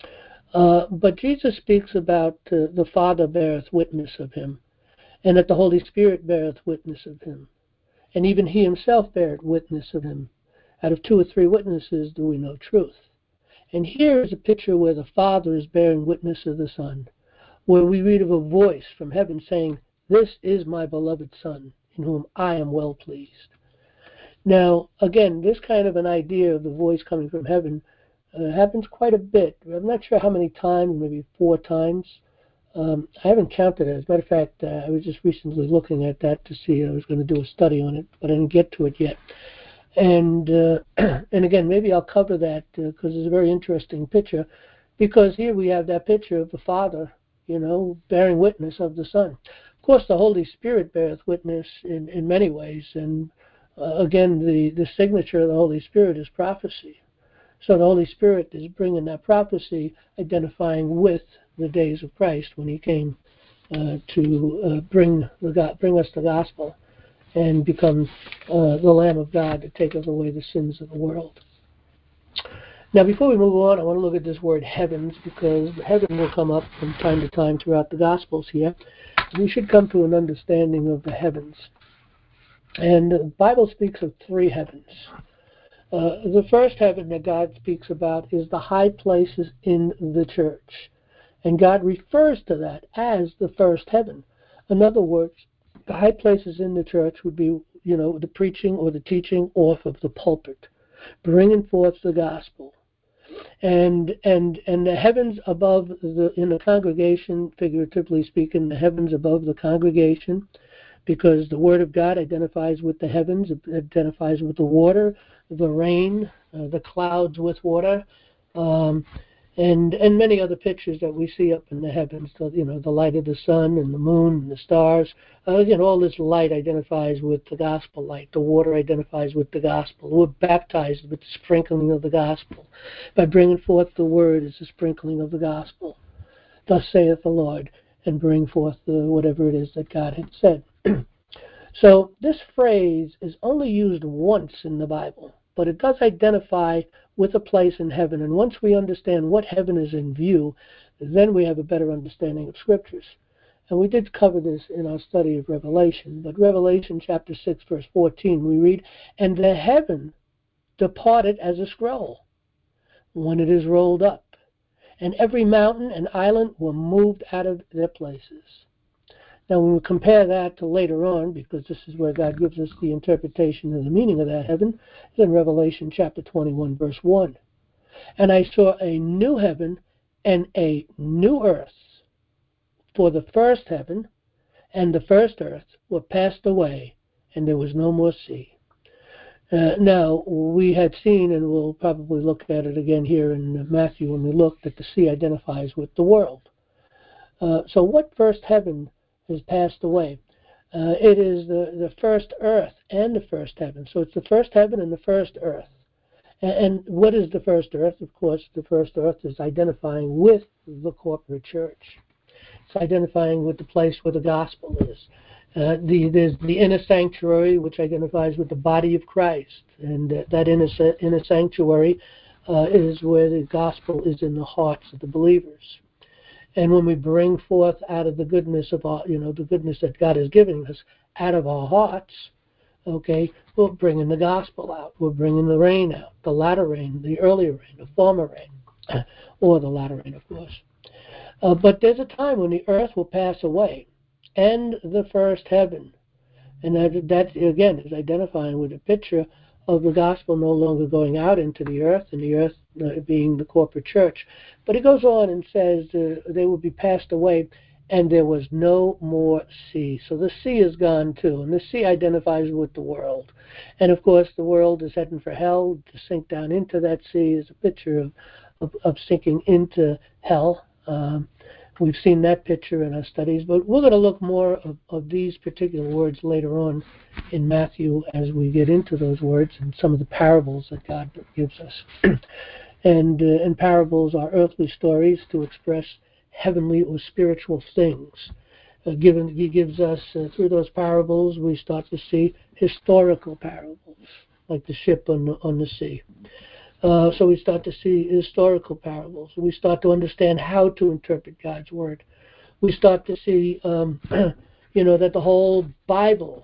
Speaker 1: But Jesus speaks about the Father beareth witness of him, and that the Holy Spirit beareth witness of him, and even he himself beareth witness of him. Out of two or three witnesses do we know truth. And here is a picture where the Father is bearing witness of the Son, where we read of a voice from heaven saying, This is my beloved Son, in whom I am well pleased. Now, again, this kind of an idea of the voice coming from heaven happens quite a bit. I'm not sure how many times, maybe 4 times. I haven't counted it. As a matter of fact, I was just recently looking at that to see. I was going to do a study on it, but I didn't get to it yet. And again, maybe I'll cover that because it's a very interesting picture. Because here we have that picture of the Father, bearing witness of the Son. Of course, the Holy Spirit beareth witness in many ways. And again, the signature of the Holy Spirit is prophecy. So the Holy Spirit is bringing that prophecy, identifying with the days of Christ when he came to bring us the gospel and become the Lamb of God that taketh away the sins of the world. Now, before we move on, I want to look at this word heavens, because heaven will come up from time to time throughout the Gospels here. We should come to an understanding of the heavens. And the Bible speaks of three heavens. The first heaven that God speaks about is the high places in the church. And God refers to that as the first heaven. In other words, the high places in the church would be, the preaching or the teaching off of the pulpit, bringing forth the gospel. And the heavens above in the congregation, figuratively speaking, the heavens above the congregation, because the Word of God identifies with the heavens, it identifies with the water, the rain, the clouds with water, and many other pictures that we see up in the heavens. So, the light of the sun and the moon and the stars. All this light identifies with the gospel light. The water identifies with the gospel. We're baptized with the sprinkling of the gospel. By bringing forth the word is the sprinkling of the gospel. Thus saith the Lord, and bring forth whatever it is that God had said. So this phrase is only used once in the Bible, but it does identify with a place in heaven. And once we understand what heaven is in view, then we have a better understanding of Scriptures. And we did cover this in our study of Revelation. But Revelation chapter 6, verse 14, we read, "And the heaven departed as a scroll when it is rolled up, and every mountain and island were moved out of their places." Now, when we compare that to later on, because this is where God gives us the interpretation of the meaning of that heaven, is in Revelation chapter 21, verse 1. "And I saw a new heaven and a new earth, for the first heaven and the first earth were passed away, and there was no more sea." Now, we had seen, and we'll probably look at it again here in Matthew when we look, that the sea identifies with the world. So what first heaven has passed away? It is the first earth and the first heaven. So it's the first heaven and the first earth. And what is the first earth? Of course, the first earth is identifying with the corporate church. It's identifying with the place where the gospel is. There's the inner sanctuary, which identifies with the body of Christ. And that inner sanctuary is where the gospel is in the hearts of the believers. And when we bring forth out of the goodness of our, the goodness that God is giving us out of our hearts, okay, we're bringing the gospel out. We're bringing the rain out, the latter rain, the earlier rain, the former rain, or the latter rain, of course. But there's a time when the earth will pass away, and the first heaven. And that again, is identifying with a picture of the gospel no longer going out into the earth, and the earth being the corporate church. But it goes on and says they will be passed away, and there was no more sea. So the sea is gone too, and the sea identifies with the world. And of course, the world is heading for hell. To sink down into that sea is a picture of sinking into hell. We've seen that picture in our studies, but we're going to look more of these particular words later on in Matthew as we get into those words and some of the parables that God gives us. And parables are earthly stories to express heavenly or spiritual things. He gives us, through those parables, we start to see historical parables, like the ship on the sea. So we start to see historical parables. We start to understand how to interpret God's word. We start to see, that the whole Bible,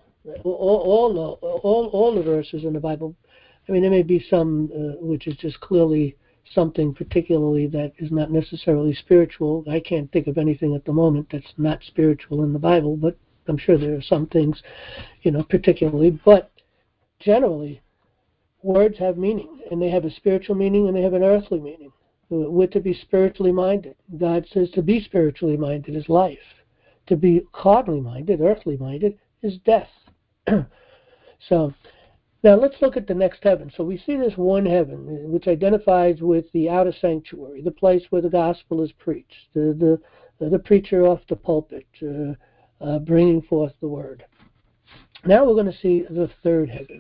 Speaker 1: all the verses in the Bible. I mean, there may be some which is just clearly something particularly that is not necessarily spiritual. I can't think of anything at the moment that's not spiritual in the Bible, but I'm sure there are some things, particularly. But generally, words have meaning, and they have a spiritual meaning and they have an earthly meaning. We're to be spiritually minded. God says to be spiritually minded is life. To be carnally minded, earthly minded, is death. So, now let's look at the next heaven. So we see this one heaven, which identifies with the outer sanctuary, the place where the gospel is preached, the preacher off the pulpit, bringing forth the word. Now we're going to see the third heaven.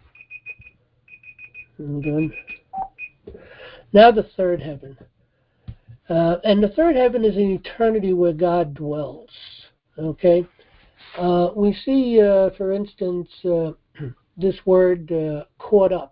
Speaker 1: Hold on. Now the third heaven. And the third heaven is an eternity where God dwells. Okay? We see, for instance, this word caught up.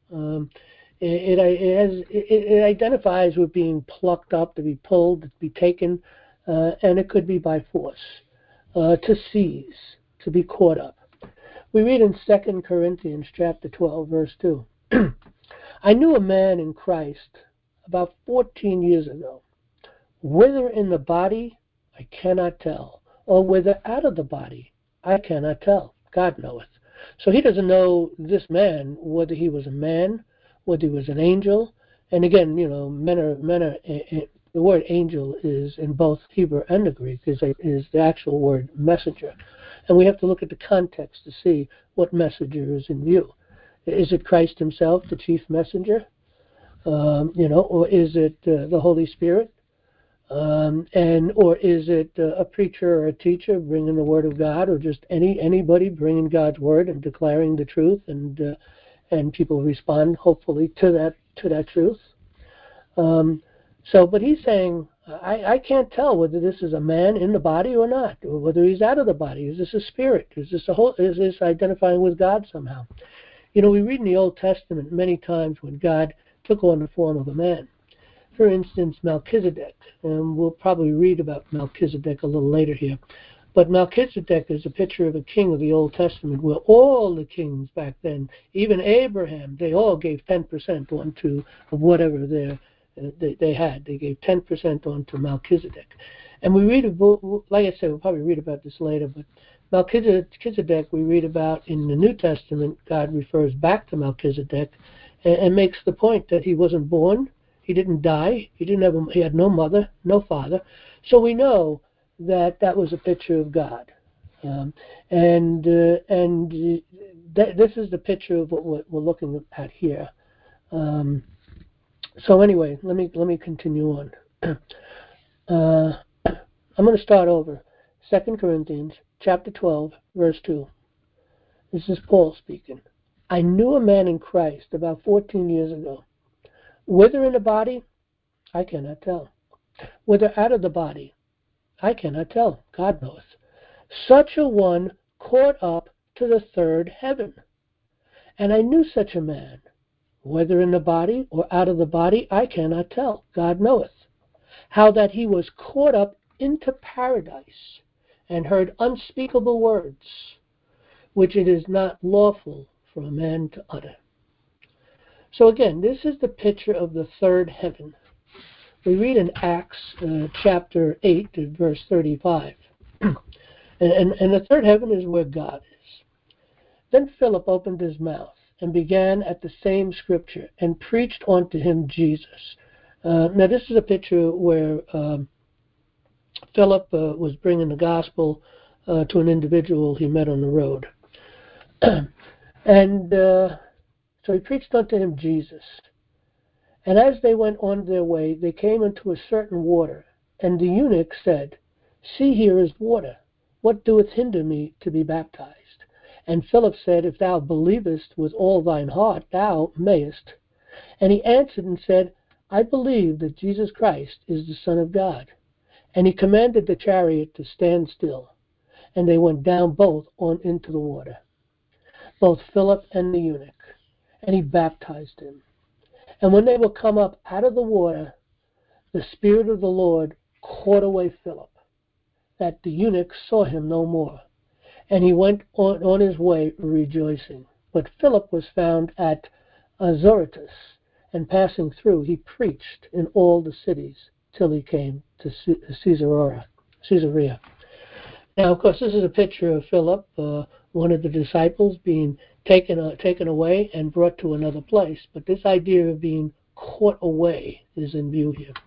Speaker 1: It identifies with being plucked up, to be pulled, to be taken, and it could be by force, to seize, to be caught up. We read in 2 Corinthians chapter 12, verse 2. I knew a man in Christ about 14 years ago, whether in the body I cannot tell, or whether out of the body I cannot tell. God knoweth. So he doesn't know this man, whether he was a man, whether he was an angel. And again, the word angel is in both Hebrew and the Greek, is the actual word messenger. And we have to look at the context to see what messenger is in view. Is it Christ himself, the chief messenger? Or is it the Holy Spirit? Or is it a preacher or a teacher bringing the word of God, or just anybody bringing God's word and declaring the truth, and people respond hopefully to that truth. But he's saying, I can't tell whether this is a man in the body or not, or whether he's out of the body. Is this a spirit? Is this identifying with God somehow? We read in the Old Testament many times when God took on the form of a man. For instance, Melchizedek, and we'll probably read about Melchizedek a little later here. But Melchizedek is a picture of a king of the Old Testament, where all the kings back then, even Abraham, they all gave 10% onto of whatever they had. They gave 10% onto Melchizedek. And we read like I said, we'll probably read about this later, but Melchizedek we read about in the New Testament. God refers back to Melchizedek and makes the point that he wasn't born. He didn't die. He had no mother, no father. So we know that was a picture of God. This is the picture of what we're looking at here. So anyway, let me continue on. I'm going to start over. 2 Corinthians chapter 12, verse 2. This is Paul speaking. I knew a man in Christ about 14 years ago. Whether in the body, I cannot tell. Whether out of the body, I cannot tell. God knoweth. Such a one caught up to the third heaven. And I knew such a man. Whether in the body or out of the body, I cannot tell. God knoweth. How that he was caught up into paradise and heard unspeakable words, which it is not lawful for a man to utter. So again, this is the picture of the third heaven. We read in Acts chapter 8, verse 35. and the third heaven is where God is. Then Philip opened his mouth and began at the same scripture and preached unto him Jesus. Now this is a picture where Philip was bringing the gospel to an individual he met on the road. So he preached unto him Jesus. And as they went on their way, they came into a certain water. And the eunuch said, See, here is water. What doeth hinder me to be baptized? And Philip said, If thou believest with all thine heart, thou mayest. And he answered and said, I believe that Jesus Christ is the Son of God. And he commanded the chariot to stand still. And they went down both on into the water, both Philip and the eunuch. And he baptized him. And when they were come up out of the water, the Spirit of the Lord caught away Philip, that the eunuch saw him no more. And he went on his way rejoicing. But Philip was found at Azotus, and passing through, he preached in all the cities till he came to Caesarea. Now, of course, this is a picture of Philip, one of the disciples, being taken away and brought to another place. But this idea of being caught away is in view here.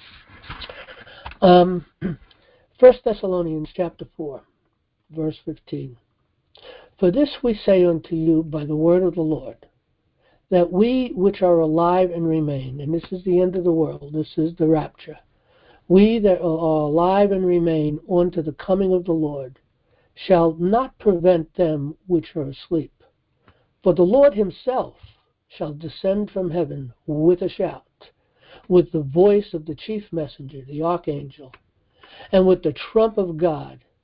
Speaker 1: 1 Thessalonians chapter 4, verse 15. For this we say unto you by the word of the Lord, that we which are alive and remain, and this is the end of the world, this is the rapture, we that are alive and remain unto the coming of the Lord, shall not prevent them which are asleep. For the Lord himself shall descend from heaven with a shout, with the voice of the chief messenger, the archangel, and with the trump of God,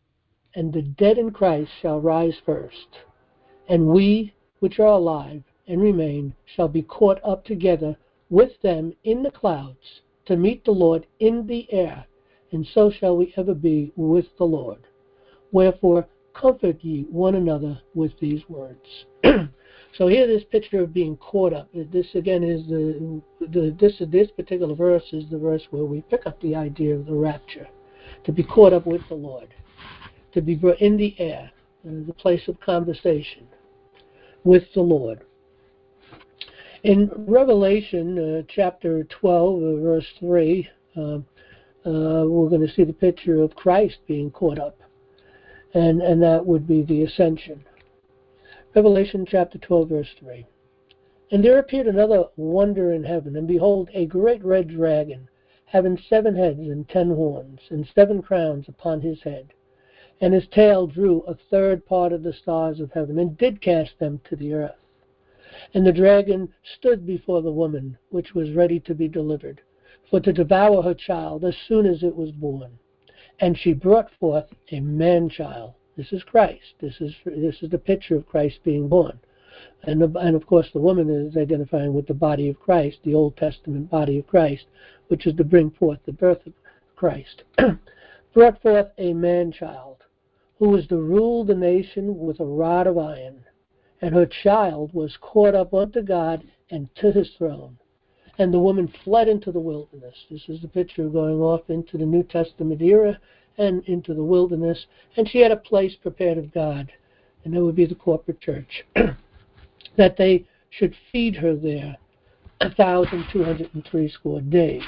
Speaker 1: and the dead in Christ shall rise first. And we which are alive and remain shall be caught up together with them in the clouds to meet the Lord in the air, and so shall we ever be with the Lord. Wherefore comfort ye one another with these words. So here, this picture of being caught up. This again is this particular verse is the verse where we pick up the idea of the rapture, to be caught up with the Lord, to be brought in the air, the place of conversation with the Lord. In Revelation chapter 12, verse 3, we're going to see the picture of Christ being caught up, and that would be the ascension. Revelation chapter 12, verse 3. And there appeared another wonder in heaven, and behold, a great red dragon, having 7 heads and 10 horns, and 7 crowns upon his head. And his tail drew a third part of the stars of heaven, and did cast them to the earth. And the dragon stood before the woman, which was ready to be delivered, for to devour her child as soon as it was born. And she brought forth a man-child. This is Christ. This is the picture of Christ being born. And of course the woman is identifying with the body of Christ, the Old Testament body of Christ, which is to bring forth the birth of Christ. Brought forth a man-child, who was to rule the nation with a rod of iron. And her child was caught up unto God and to his throne. And the woman fled into the wilderness. This is the picture of going off into the New Testament era and into the wilderness. And she had a place prepared of God, and that would be the corporate church, that they should feed her there 1,260 days.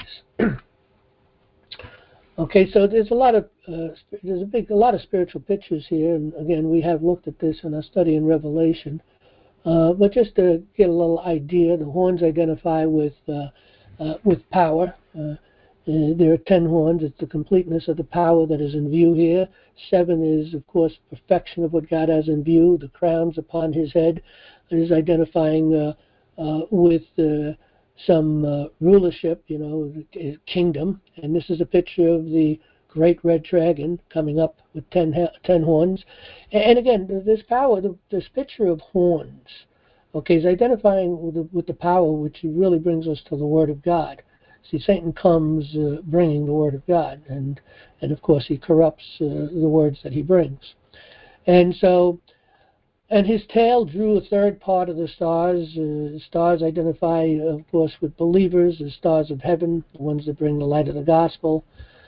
Speaker 1: Okay, so there's a lot of spiritual pictures here, and again, we have looked at this in our study in Revelation. But just to get a little idea, the horns identify with power. There are 10 horns. It's the completeness of the power that is in view here. 7 is, of course, perfection of what God has in view. The crowns upon his head is identifying with some rulership, kingdom. And this is a picture of the great red dragon coming up with 10 horns. And again, this power, this picture of horns, okay, is identifying with the power which really brings us to the Word of God. See, Satan comes bringing the Word of God, and of course he corrupts the words that he brings. And so, and his tail drew a third part of the stars. Stars identify, of course, with believers, the stars of heaven, the ones that bring the light of the gospel.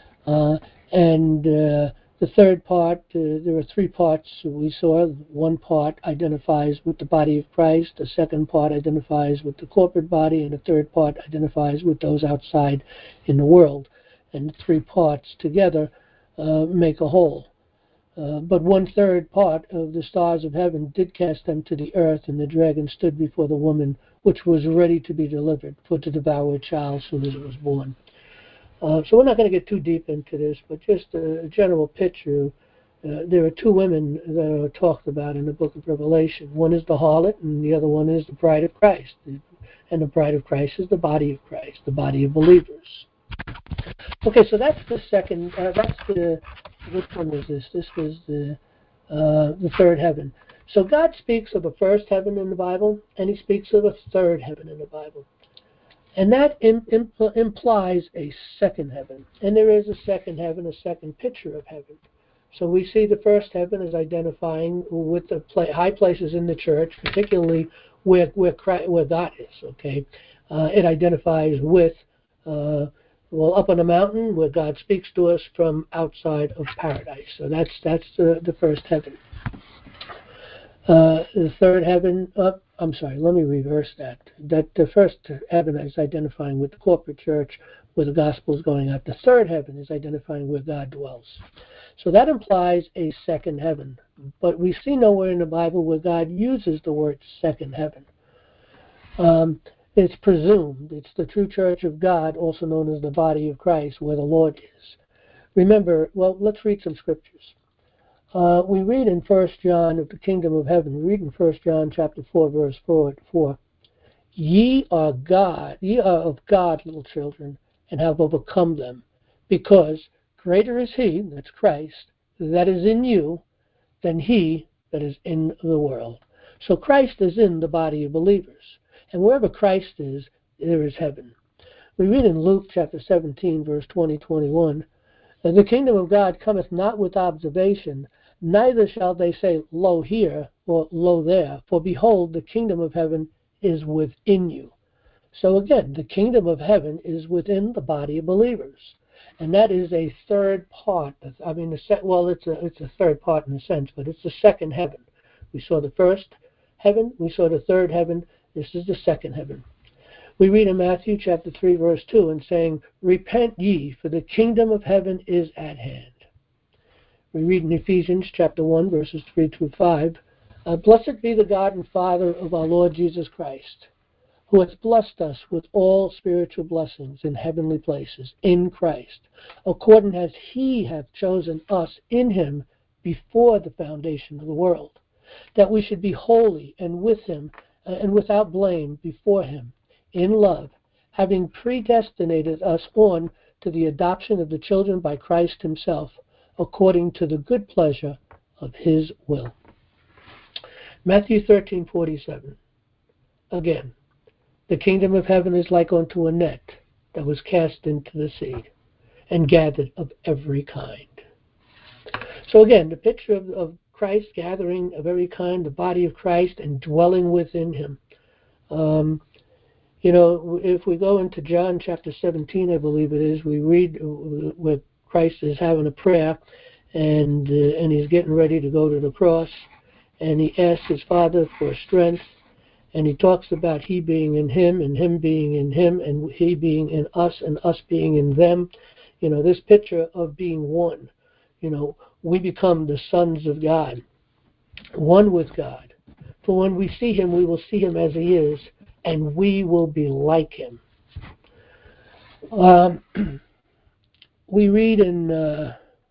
Speaker 1: And the third part, there are 3 parts we saw. One part identifies with the body of Christ, the second part identifies with the corporate body, and the third part identifies with those outside in the world. And the 3 parts together make a whole. But 1/3 part of the stars of heaven did cast them to the earth, and the dragon stood before the woman, which was ready to be delivered, for to devour a child as soon as it was born. So we're not going to get too deep into this, but just a general picture. There are 2 women that are talked about in the book of Revelation. One is the harlot, and the other one is the bride of Christ. And the bride of Christ is the body of Christ, the body of believers. Okay, so that's the second. Which one was this? This was the 3rd heaven. So God speaks of a 1st heaven in the Bible, and he speaks of a 3rd heaven in the Bible. And that implies a 2nd heaven. And there is a 2nd heaven, a second picture of heaven. So we see the 1st heaven as identifying with the high places in the church, particularly where God is. Okay, it identifies with up on a mountain where God speaks to us from outside of paradise. So that's the 1st heaven. The 3rd heaven, I'm sorry, let me reverse that. That the 1st heaven is identifying with the corporate church where the gospel is going out. The 3rd heaven is identifying where God dwells. So that implies a 2nd heaven. But we see nowhere in the Bible where God uses the word 2nd heaven. It's presumed. It's the true church of God, also known as the body of Christ, where the Lord is. Remember, well, let's read some scriptures. We read in 1 John of the kingdom of heaven. We read in 1 John chapter 4, verse 4. Ye are of God, little children, and have overcome them, because greater is he, that's Christ, that is in you, than he that is in the world. So Christ is in the body of believers. And wherever Christ is, there is heaven. We read in Luke chapter 17, verse 20-21, the kingdom of God cometh not with observation, neither shall they say, Lo here, or Lo there. For behold, the kingdom of heaven is within you. So again, the kingdom of heaven is within the body of believers. And that is a third part. It's a third part in a sense, but it's the second heaven. We saw the first heaven. We saw the third heaven. This is the second heaven. We read in Matthew chapter 3, verse 2, and saying, Repent ye, for the kingdom of heaven is at hand. We read in Ephesians chapter 1, verses 3-5, Blessed be the God and Father of our Lord Jesus Christ, who has blessed us with all spiritual blessings in heavenly places in Christ, according as he hath chosen us in him before the foundation of the world, that we should be holy and with him and without blame before him, in love, having predestinated us on to the adoption of the children by Christ himself, according to the good pleasure of his will. Matthew 13:47. Again, the kingdom of heaven is like unto a net that was cast into the sea and gathered of every kind. So again, the picture of Christ gathering of every kind, the body of Christ, and dwelling within him. If we go into John chapter 17, I believe it is, we read where Christ is having a prayer, and he's getting ready to go to the cross, and he asks his Father for strength, and he talks about he being in him, and him being in him, and he being in us, and us being in them. This picture of being one. We become the sons of God, one with God. For when we see him, we will see him as he is, and we will be like him. We read in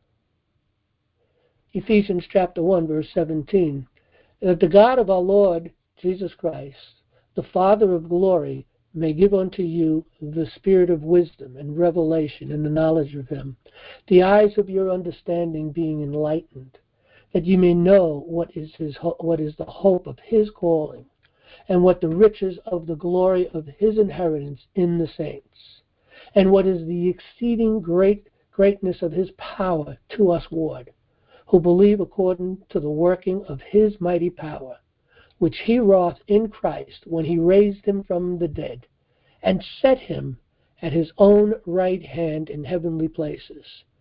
Speaker 1: Ephesians chapter 1, verse 17, that the God of our Lord Jesus Christ, the Father of glory, may give unto you the spirit of wisdom and revelation and the knowledge of him, the eyes of your understanding being enlightened, that you may know what is the hope of his calling, and what the riches of the glory of his inheritance in the saints, and what is the exceeding greatness of his power to us ward, who believe according to the working of his mighty power, which he wrought in Christ when he raised him from the dead, and set him at his own right hand in heavenly places,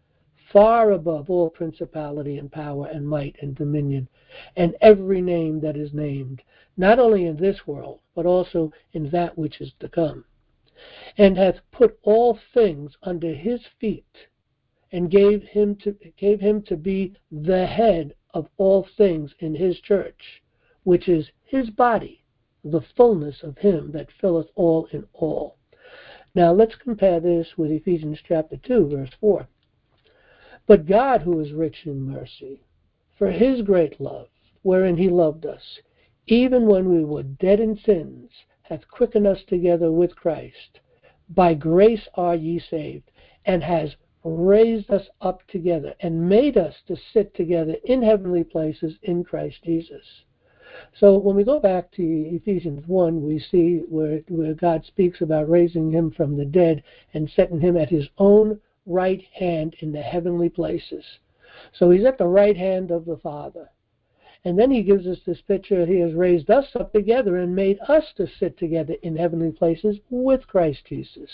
Speaker 1: far above all principality and power and might and dominion, and every name that is named, not only in this world, but also in that which is to come, and hath put all things under his feet, and gave him to be the head of all things in his church, which is his body, the fullness of him that filleth all in all. Now let's compare this with Ephesians chapter 2, verse 4. But God, who is rich in mercy, for his great love, wherein he loved us, even when we were dead in sins, hath quickened us together with Christ. By grace are ye saved, and has raised us up together, and made us to sit together in heavenly places in Christ Jesus. So when we go back to Ephesians 1, we see where God speaks about raising him from the dead and setting him at his own right hand in the heavenly places. So he's at the right hand of the Father. And then he gives us this picture, he has raised us up together and made us to sit together in heavenly places with Christ Jesus.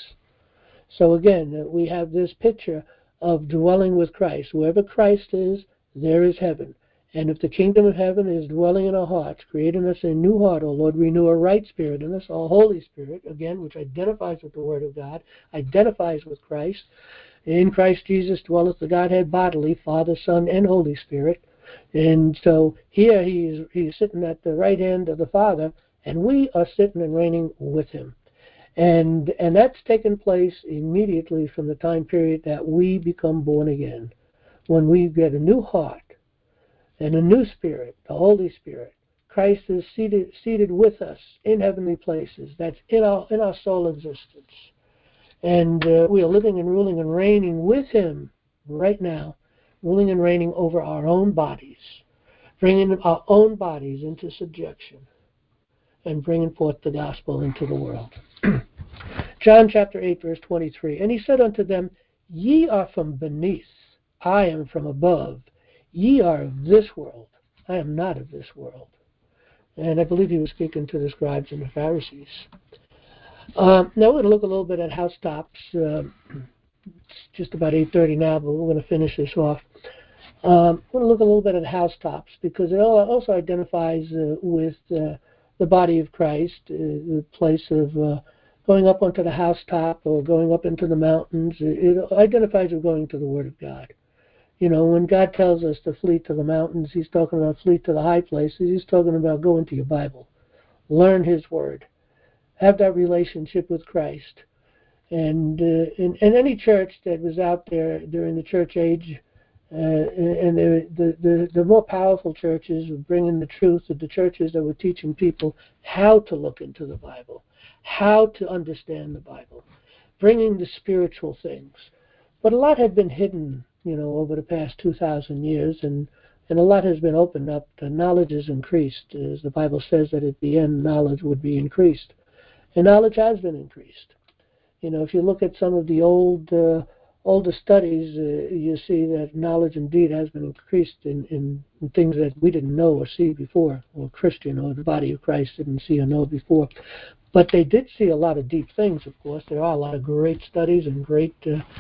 Speaker 1: So again, we have this picture of dwelling with Christ. Wherever Christ is, there is heaven. And if the kingdom of heaven is dwelling in our hearts, creating us a new heart, O Lord, renew a right spirit in us, our Holy Spirit, again, which identifies with the Word of God, identifies with Christ. In Christ Jesus dwelleth the Godhead bodily, Father, Son, and Holy Spirit. And so here he's sitting at the right hand of the Father, and we are sitting and reigning with him. And that's taken place immediately from the time period that we become born again, when we get a new heart and a new spirit, the Holy Spirit. Christ is seated with us in heavenly places. That's in our soul existence. And we are living and ruling and reigning with him right now, ruling and reigning over our own bodies. bringing our own bodies into subjection and bringing forth the gospel into the world. John chapter 8, verse 23. And he said unto them, Ye are from beneath, I am from above. Ye are of this world, I am not of this world. And I believe he was speaking to the scribes and the Pharisees. Now we're going to look a little bit at housetops. It's just about 8:30 now, but we're going to finish this off. We're going to look a little bit at housetops because it also identifies with the body of Christ, the place of going up onto the housetop or going up into the mountains. It identifies with going to the Word of God. You know, when God tells us to flee to the mountains, he's talking about flee to the high places. He's talking about go into your Bible, learn his Word, have that relationship with Christ. And in any church that was out there during the church age, and the more powerful churches were bringing the truth of the churches that were teaching people how to look into the Bible, how to understand the Bible, bringing the spiritual things. But a lot had been hidden, you know, over the past 2,000 years, and a lot has been opened up. The knowledge has increased. As the Bible says that at the end, knowledge would be increased. And knowledge has been increased. You know, if you look at some of the older studies, you see that knowledge indeed has been increased in things that we didn't know or see before, or Christian or the body of Christ didn't see or know before. But they did see a lot of deep things, of course. There are a lot of great studies and great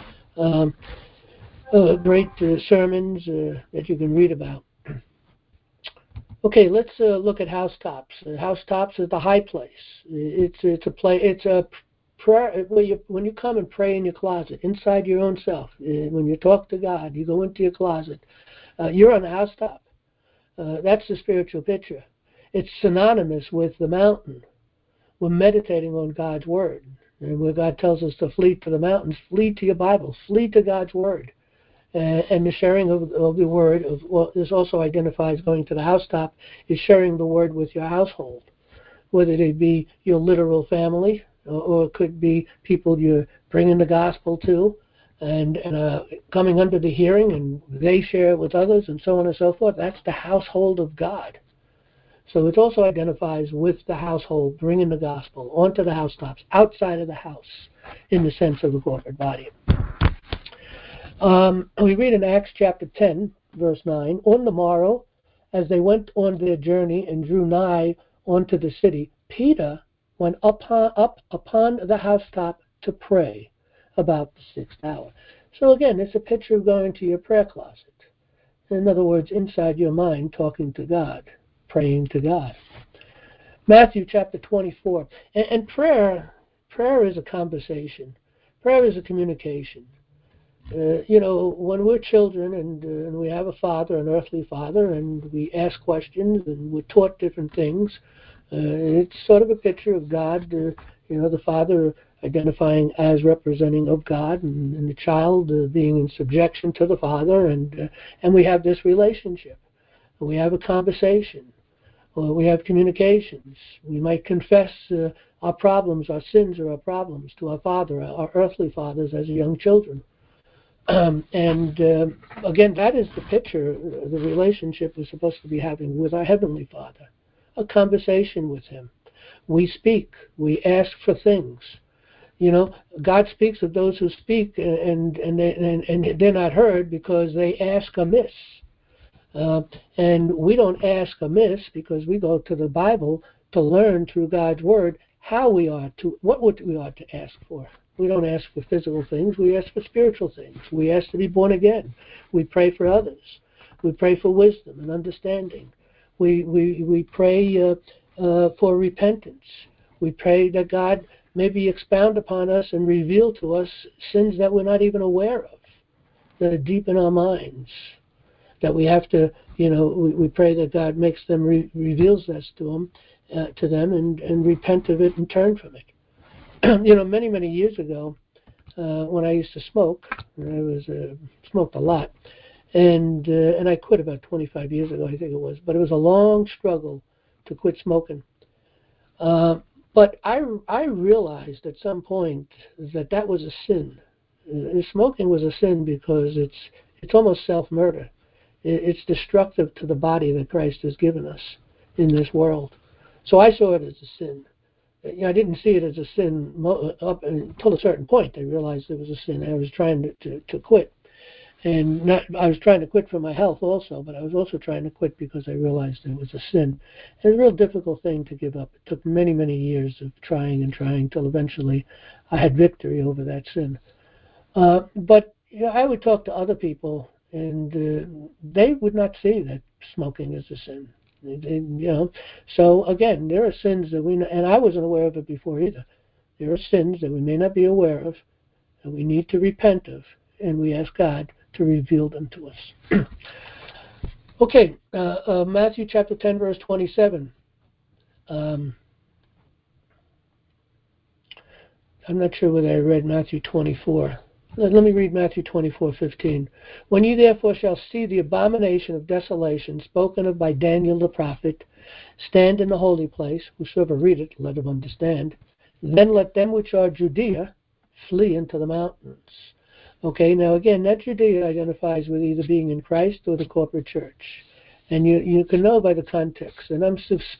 Speaker 1: sermons that you can read about. Okay, let's look at housetops. Housetops is the high place. It's a place. It's a prayer. When you come and pray in your closet, inside your own self, when you talk to God, you go into your closet. You're on the housetop. That's the spiritual picture. It's synonymous with the mountain. We're meditating on God's Word. And where God tells us to flee to the mountains, flee to your Bible, flee to God's Word. And the sharing of the Word, this also identifies going to the housetop, is sharing the Word with your household, whether it be your literal family, or it could be people you're bringing the gospel to, and coming under the hearing, and they share it with others, and so on and so forth. That's the household of God. So it also identifies with the household, bringing the gospel onto the housetops, outside of the house, in the sense of the corporate body. We read in Acts chapter 10, verse 9, On the morrow, as they went on their journey and drew nigh unto the city, Peter went up upon the housetop to pray about the 6th hour. So again, it's a picture of going to your prayer closet. In other words, inside your mind, talking to God, praying to God. Matthew chapter 24. And prayer is a conversation. Prayer is a communication. You know, when we're children and we have a father, an earthly father, and we ask questions and we're taught different things, it's sort of a picture of God, you know, the father identifying as representing of God, and the child being in subjection to the father, and we have this relationship. We have a conversation. We have communications. We might confess our problems, our sins or our problems to our father, our earthly fathers as young children. Again, that is the picture, the relationship we're supposed to be having with our Heavenly Father, a conversation with Him. We speak, we ask for things. You know, God speaks of those who speak, and they're not heard because they ask amiss. And we don't ask amiss because we go to the Bible to learn through God's Word what we ought to ask for. We don't ask for physical things. We ask for spiritual things. We ask to be born again. We pray for others. We pray for wisdom and understanding. We pray for repentance. We pray that God maybe expound upon us and reveal to us sins that we're not even aware of, that are deep in our minds, that we have to, you know, we pray that God makes them, reveals this to them and repent of it and turn from it. You know, many years ago, when I used to smoke, I smoked a lot, and I quit about 25 years ago, I think it was. But it was a long struggle to quit smoking. But I realized at some point that was a sin. Smoking was a sin because it's almost self-murder. It's destructive to the body that Christ has given us in this world. So I saw it as a sin. I didn't see it as a sin up until a certain point. I realized it was a sin. I was trying to quit. And I was trying to quit for my health also, but I was also trying to quit because I realized it was a sin. It was a real difficult thing to give up. It took many, many years of trying and trying till eventually I had victory over that sin. But I would talk to other people, and they would not see that smoking is a sin. So again, there are sins that we know, and I wasn't aware of it before either. There are sins that we may not be aware of, and we need to repent of, and we ask God to reveal them to us. Okay, Matthew chapter 10, verse 27. I'm not sure whether I read Matthew 24. Let me read Matthew 24:15. When you therefore shall see the abomination of desolation spoken of by Daniel the prophet stand in the holy place, whosoever read it, let him understand. Then let them which are Judea flee into the mountains. Okay, now again, that Judea identifies with either being in Christ or the corporate church. And you can know by the context. And I'm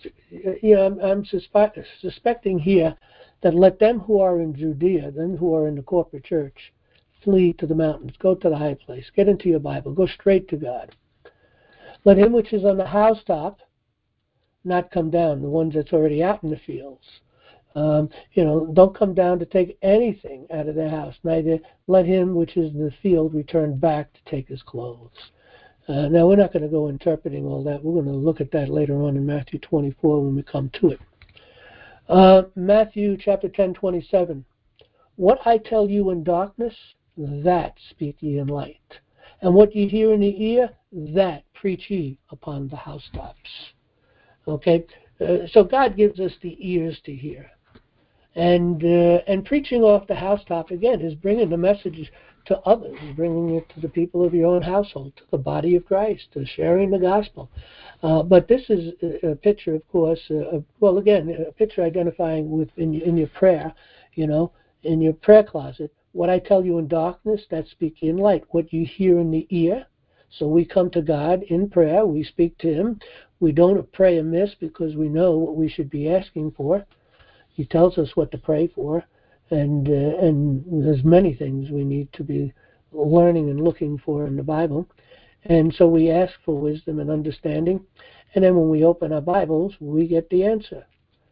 Speaker 1: suspecting here that let them who are in Judea, them who are in the corporate church, flee to the mountains, go to the high place, get into your Bible, go straight to God. Let him which is on the housetop not come down, the ones that's already out in the fields. Don't come down to take anything out of their house. Neither let him which is in the field return back to take his clothes. Now, we're not going to go interpreting all that. We're going to look at that later on in Matthew 24 when we come to it. Matthew chapter 10:27. What I tell you in darkness, that speak ye in light. And what ye hear in the ear, that preach ye upon the housetops. Okay? So God gives us the ears to hear. And preaching off the housetop, again, is bringing the message to others, bringing it to the people of your own household, to the body of Christ, to sharing the gospel. But this is a picture, of course, a picture identifying in your prayer, in your prayer closet. What I tell you in darkness, that speak in light. What you hear in the ear. So we come to God in prayer. We speak to Him. We don't pray amiss because we know what we should be asking for. He tells us what to pray for, and there's many things we need to be learning and looking for in the Bible. And so we ask for wisdom and understanding, and then when we open our Bibles, we get the answer.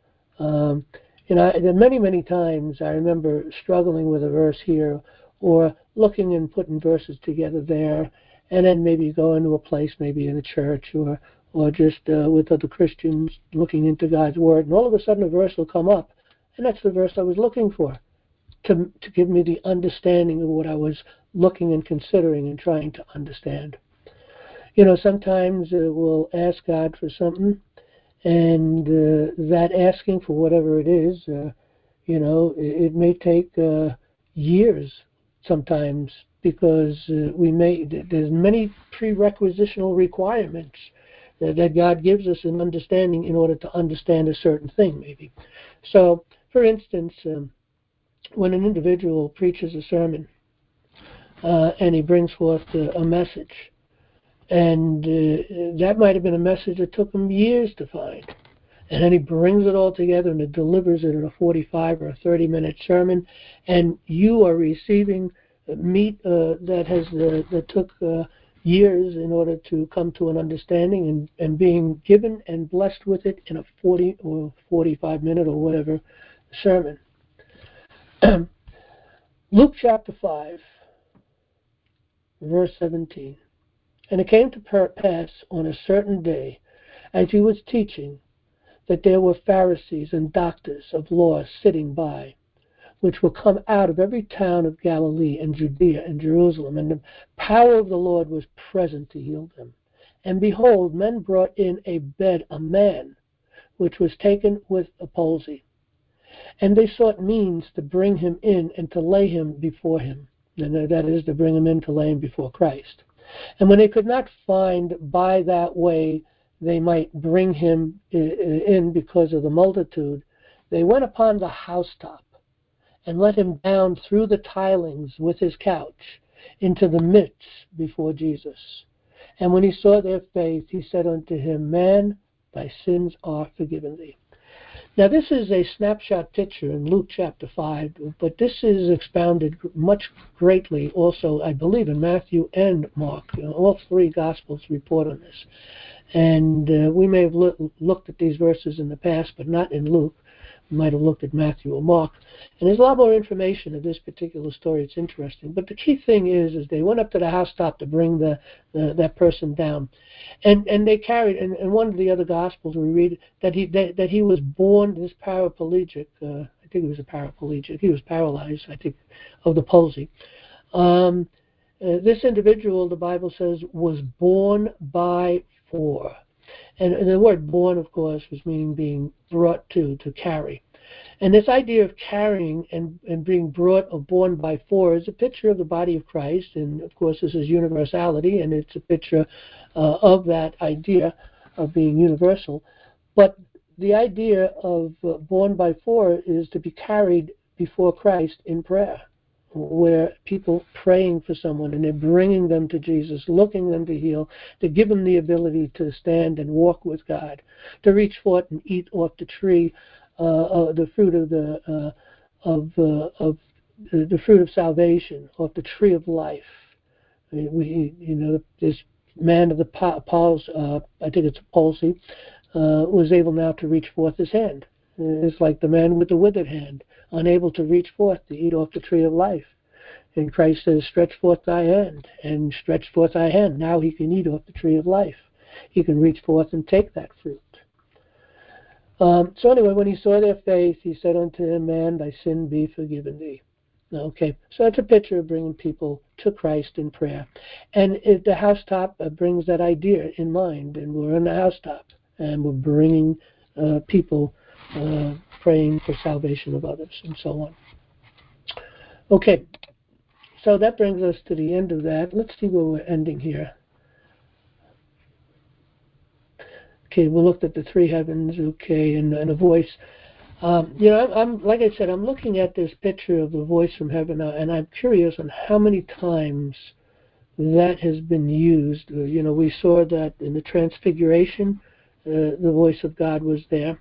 Speaker 1: Many, many times I remember struggling with a verse here, or looking and putting verses together there, and then maybe going to a place, maybe in a church, or just with other Christians looking into God's Word, and all of a sudden a verse will come up, and that's the verse I was looking for, to give me the understanding of what I was looking and considering and trying to understand. Sometimes we'll ask God for something, and that asking for whatever it is, it may take years sometimes, because there's many prerequisitional requirements that God gives us an understanding in order to understand a certain thing, maybe. So, for instance, when an individual preaches a sermon and he brings forth a message, and that might have been a message that took him years to find, and then he brings it all together and it delivers it in a 45 or a 30-minute sermon, and you are receiving meat that took years in order to come to an understanding, and being given and blessed with it in a 40 or 45-minute or whatever sermon. Luke chapter 5, verse 17. And it came to pass on a certain day, as he was teaching, that there were Pharisees and doctors of law sitting by, which were come out of every town of Galilee and Judea and Jerusalem, and the power of the Lord was present to heal them. And behold, men brought in a bed a man, which was taken with a palsy. And they sought means to bring him in and to lay him before him. And that is, to bring him in to lay him before Christ. And when they could not find by that way they might bring him in because of the multitude, they went upon the housetop and let him down through the tilings with his couch into the midst before Jesus. And when he saw their faith, he said unto him, Man, thy sins are forgiven thee. Now, this is a snapshot picture in Luke chapter 5, but this is expounded much greatly also, I believe, in Matthew and Mark. All three Gospels report on this. And we may have looked at these verses in the past, but not in Luke. We might have looked at Matthew or Mark. And there's a lot more information in this particular story. It's interesting. But the key thing is they went up to the housetop to bring that person down. And they carried, in one of the other Gospels we read that he was born, this paraplegic, I think he was a paraplegic, he was paralyzed, I think, of the palsy. This individual, the Bible says, was born by four. And the word born, of course, was meaning being brought to carry. And this idea of carrying and being brought or born by four is a picture of the body of Christ. And, of course, this is universality, and it's a picture of that idea of being universal. But the idea of born by four is to be carried before Christ in prayer, where people praying for someone and they're bringing them to Jesus, looking them to heal, to give them the ability to stand and walk with God, to reach forth and eat off the tree, the fruit of the fruit of salvation, off the tree of life. This man of the I think it's a palsy, was able now to reach forth his hand. It's like the man with the withered hand, unable to reach forth to eat off the tree of life. And Christ says, stretch forth thy hand, and stretch forth thy hand. Now he can eat off the tree of life. He can reach forth and take that fruit. So anyway, when he saw their faith, he said unto him, Man, thy sin be forgiven thee. Okay, so that's a picture of bringing people to Christ in prayer. And the housetop brings that idea in mind, and we're on the housetop, and we're bringing people praying for salvation of others, and so on. Okay, so that brings us to the end of that. Let's see where we're ending here. Okay, we looked at the three heavens, okay, and a voice. I'm like I said, I'm looking at this picture of the voice from heaven, and I'm curious on how many times that has been used. We saw that in the Transfiguration, the voice of God was there.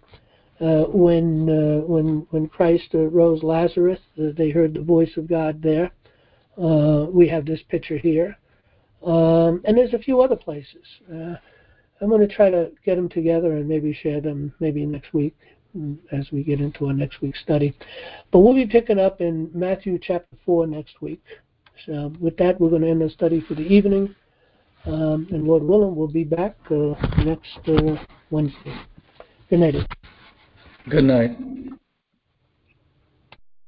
Speaker 1: When Christ rose Lazarus, they heard the voice of God there. We have this picture here, and there's a few other places. I'm going to try to get them together and maybe share them maybe next week as we get into our next week's study. But we'll be picking up in Matthew chapter 4 next week. So with that, we're going to end the study for the evening. And Lord willing, we'll be back next Wednesday. Good night.
Speaker 2: Good night.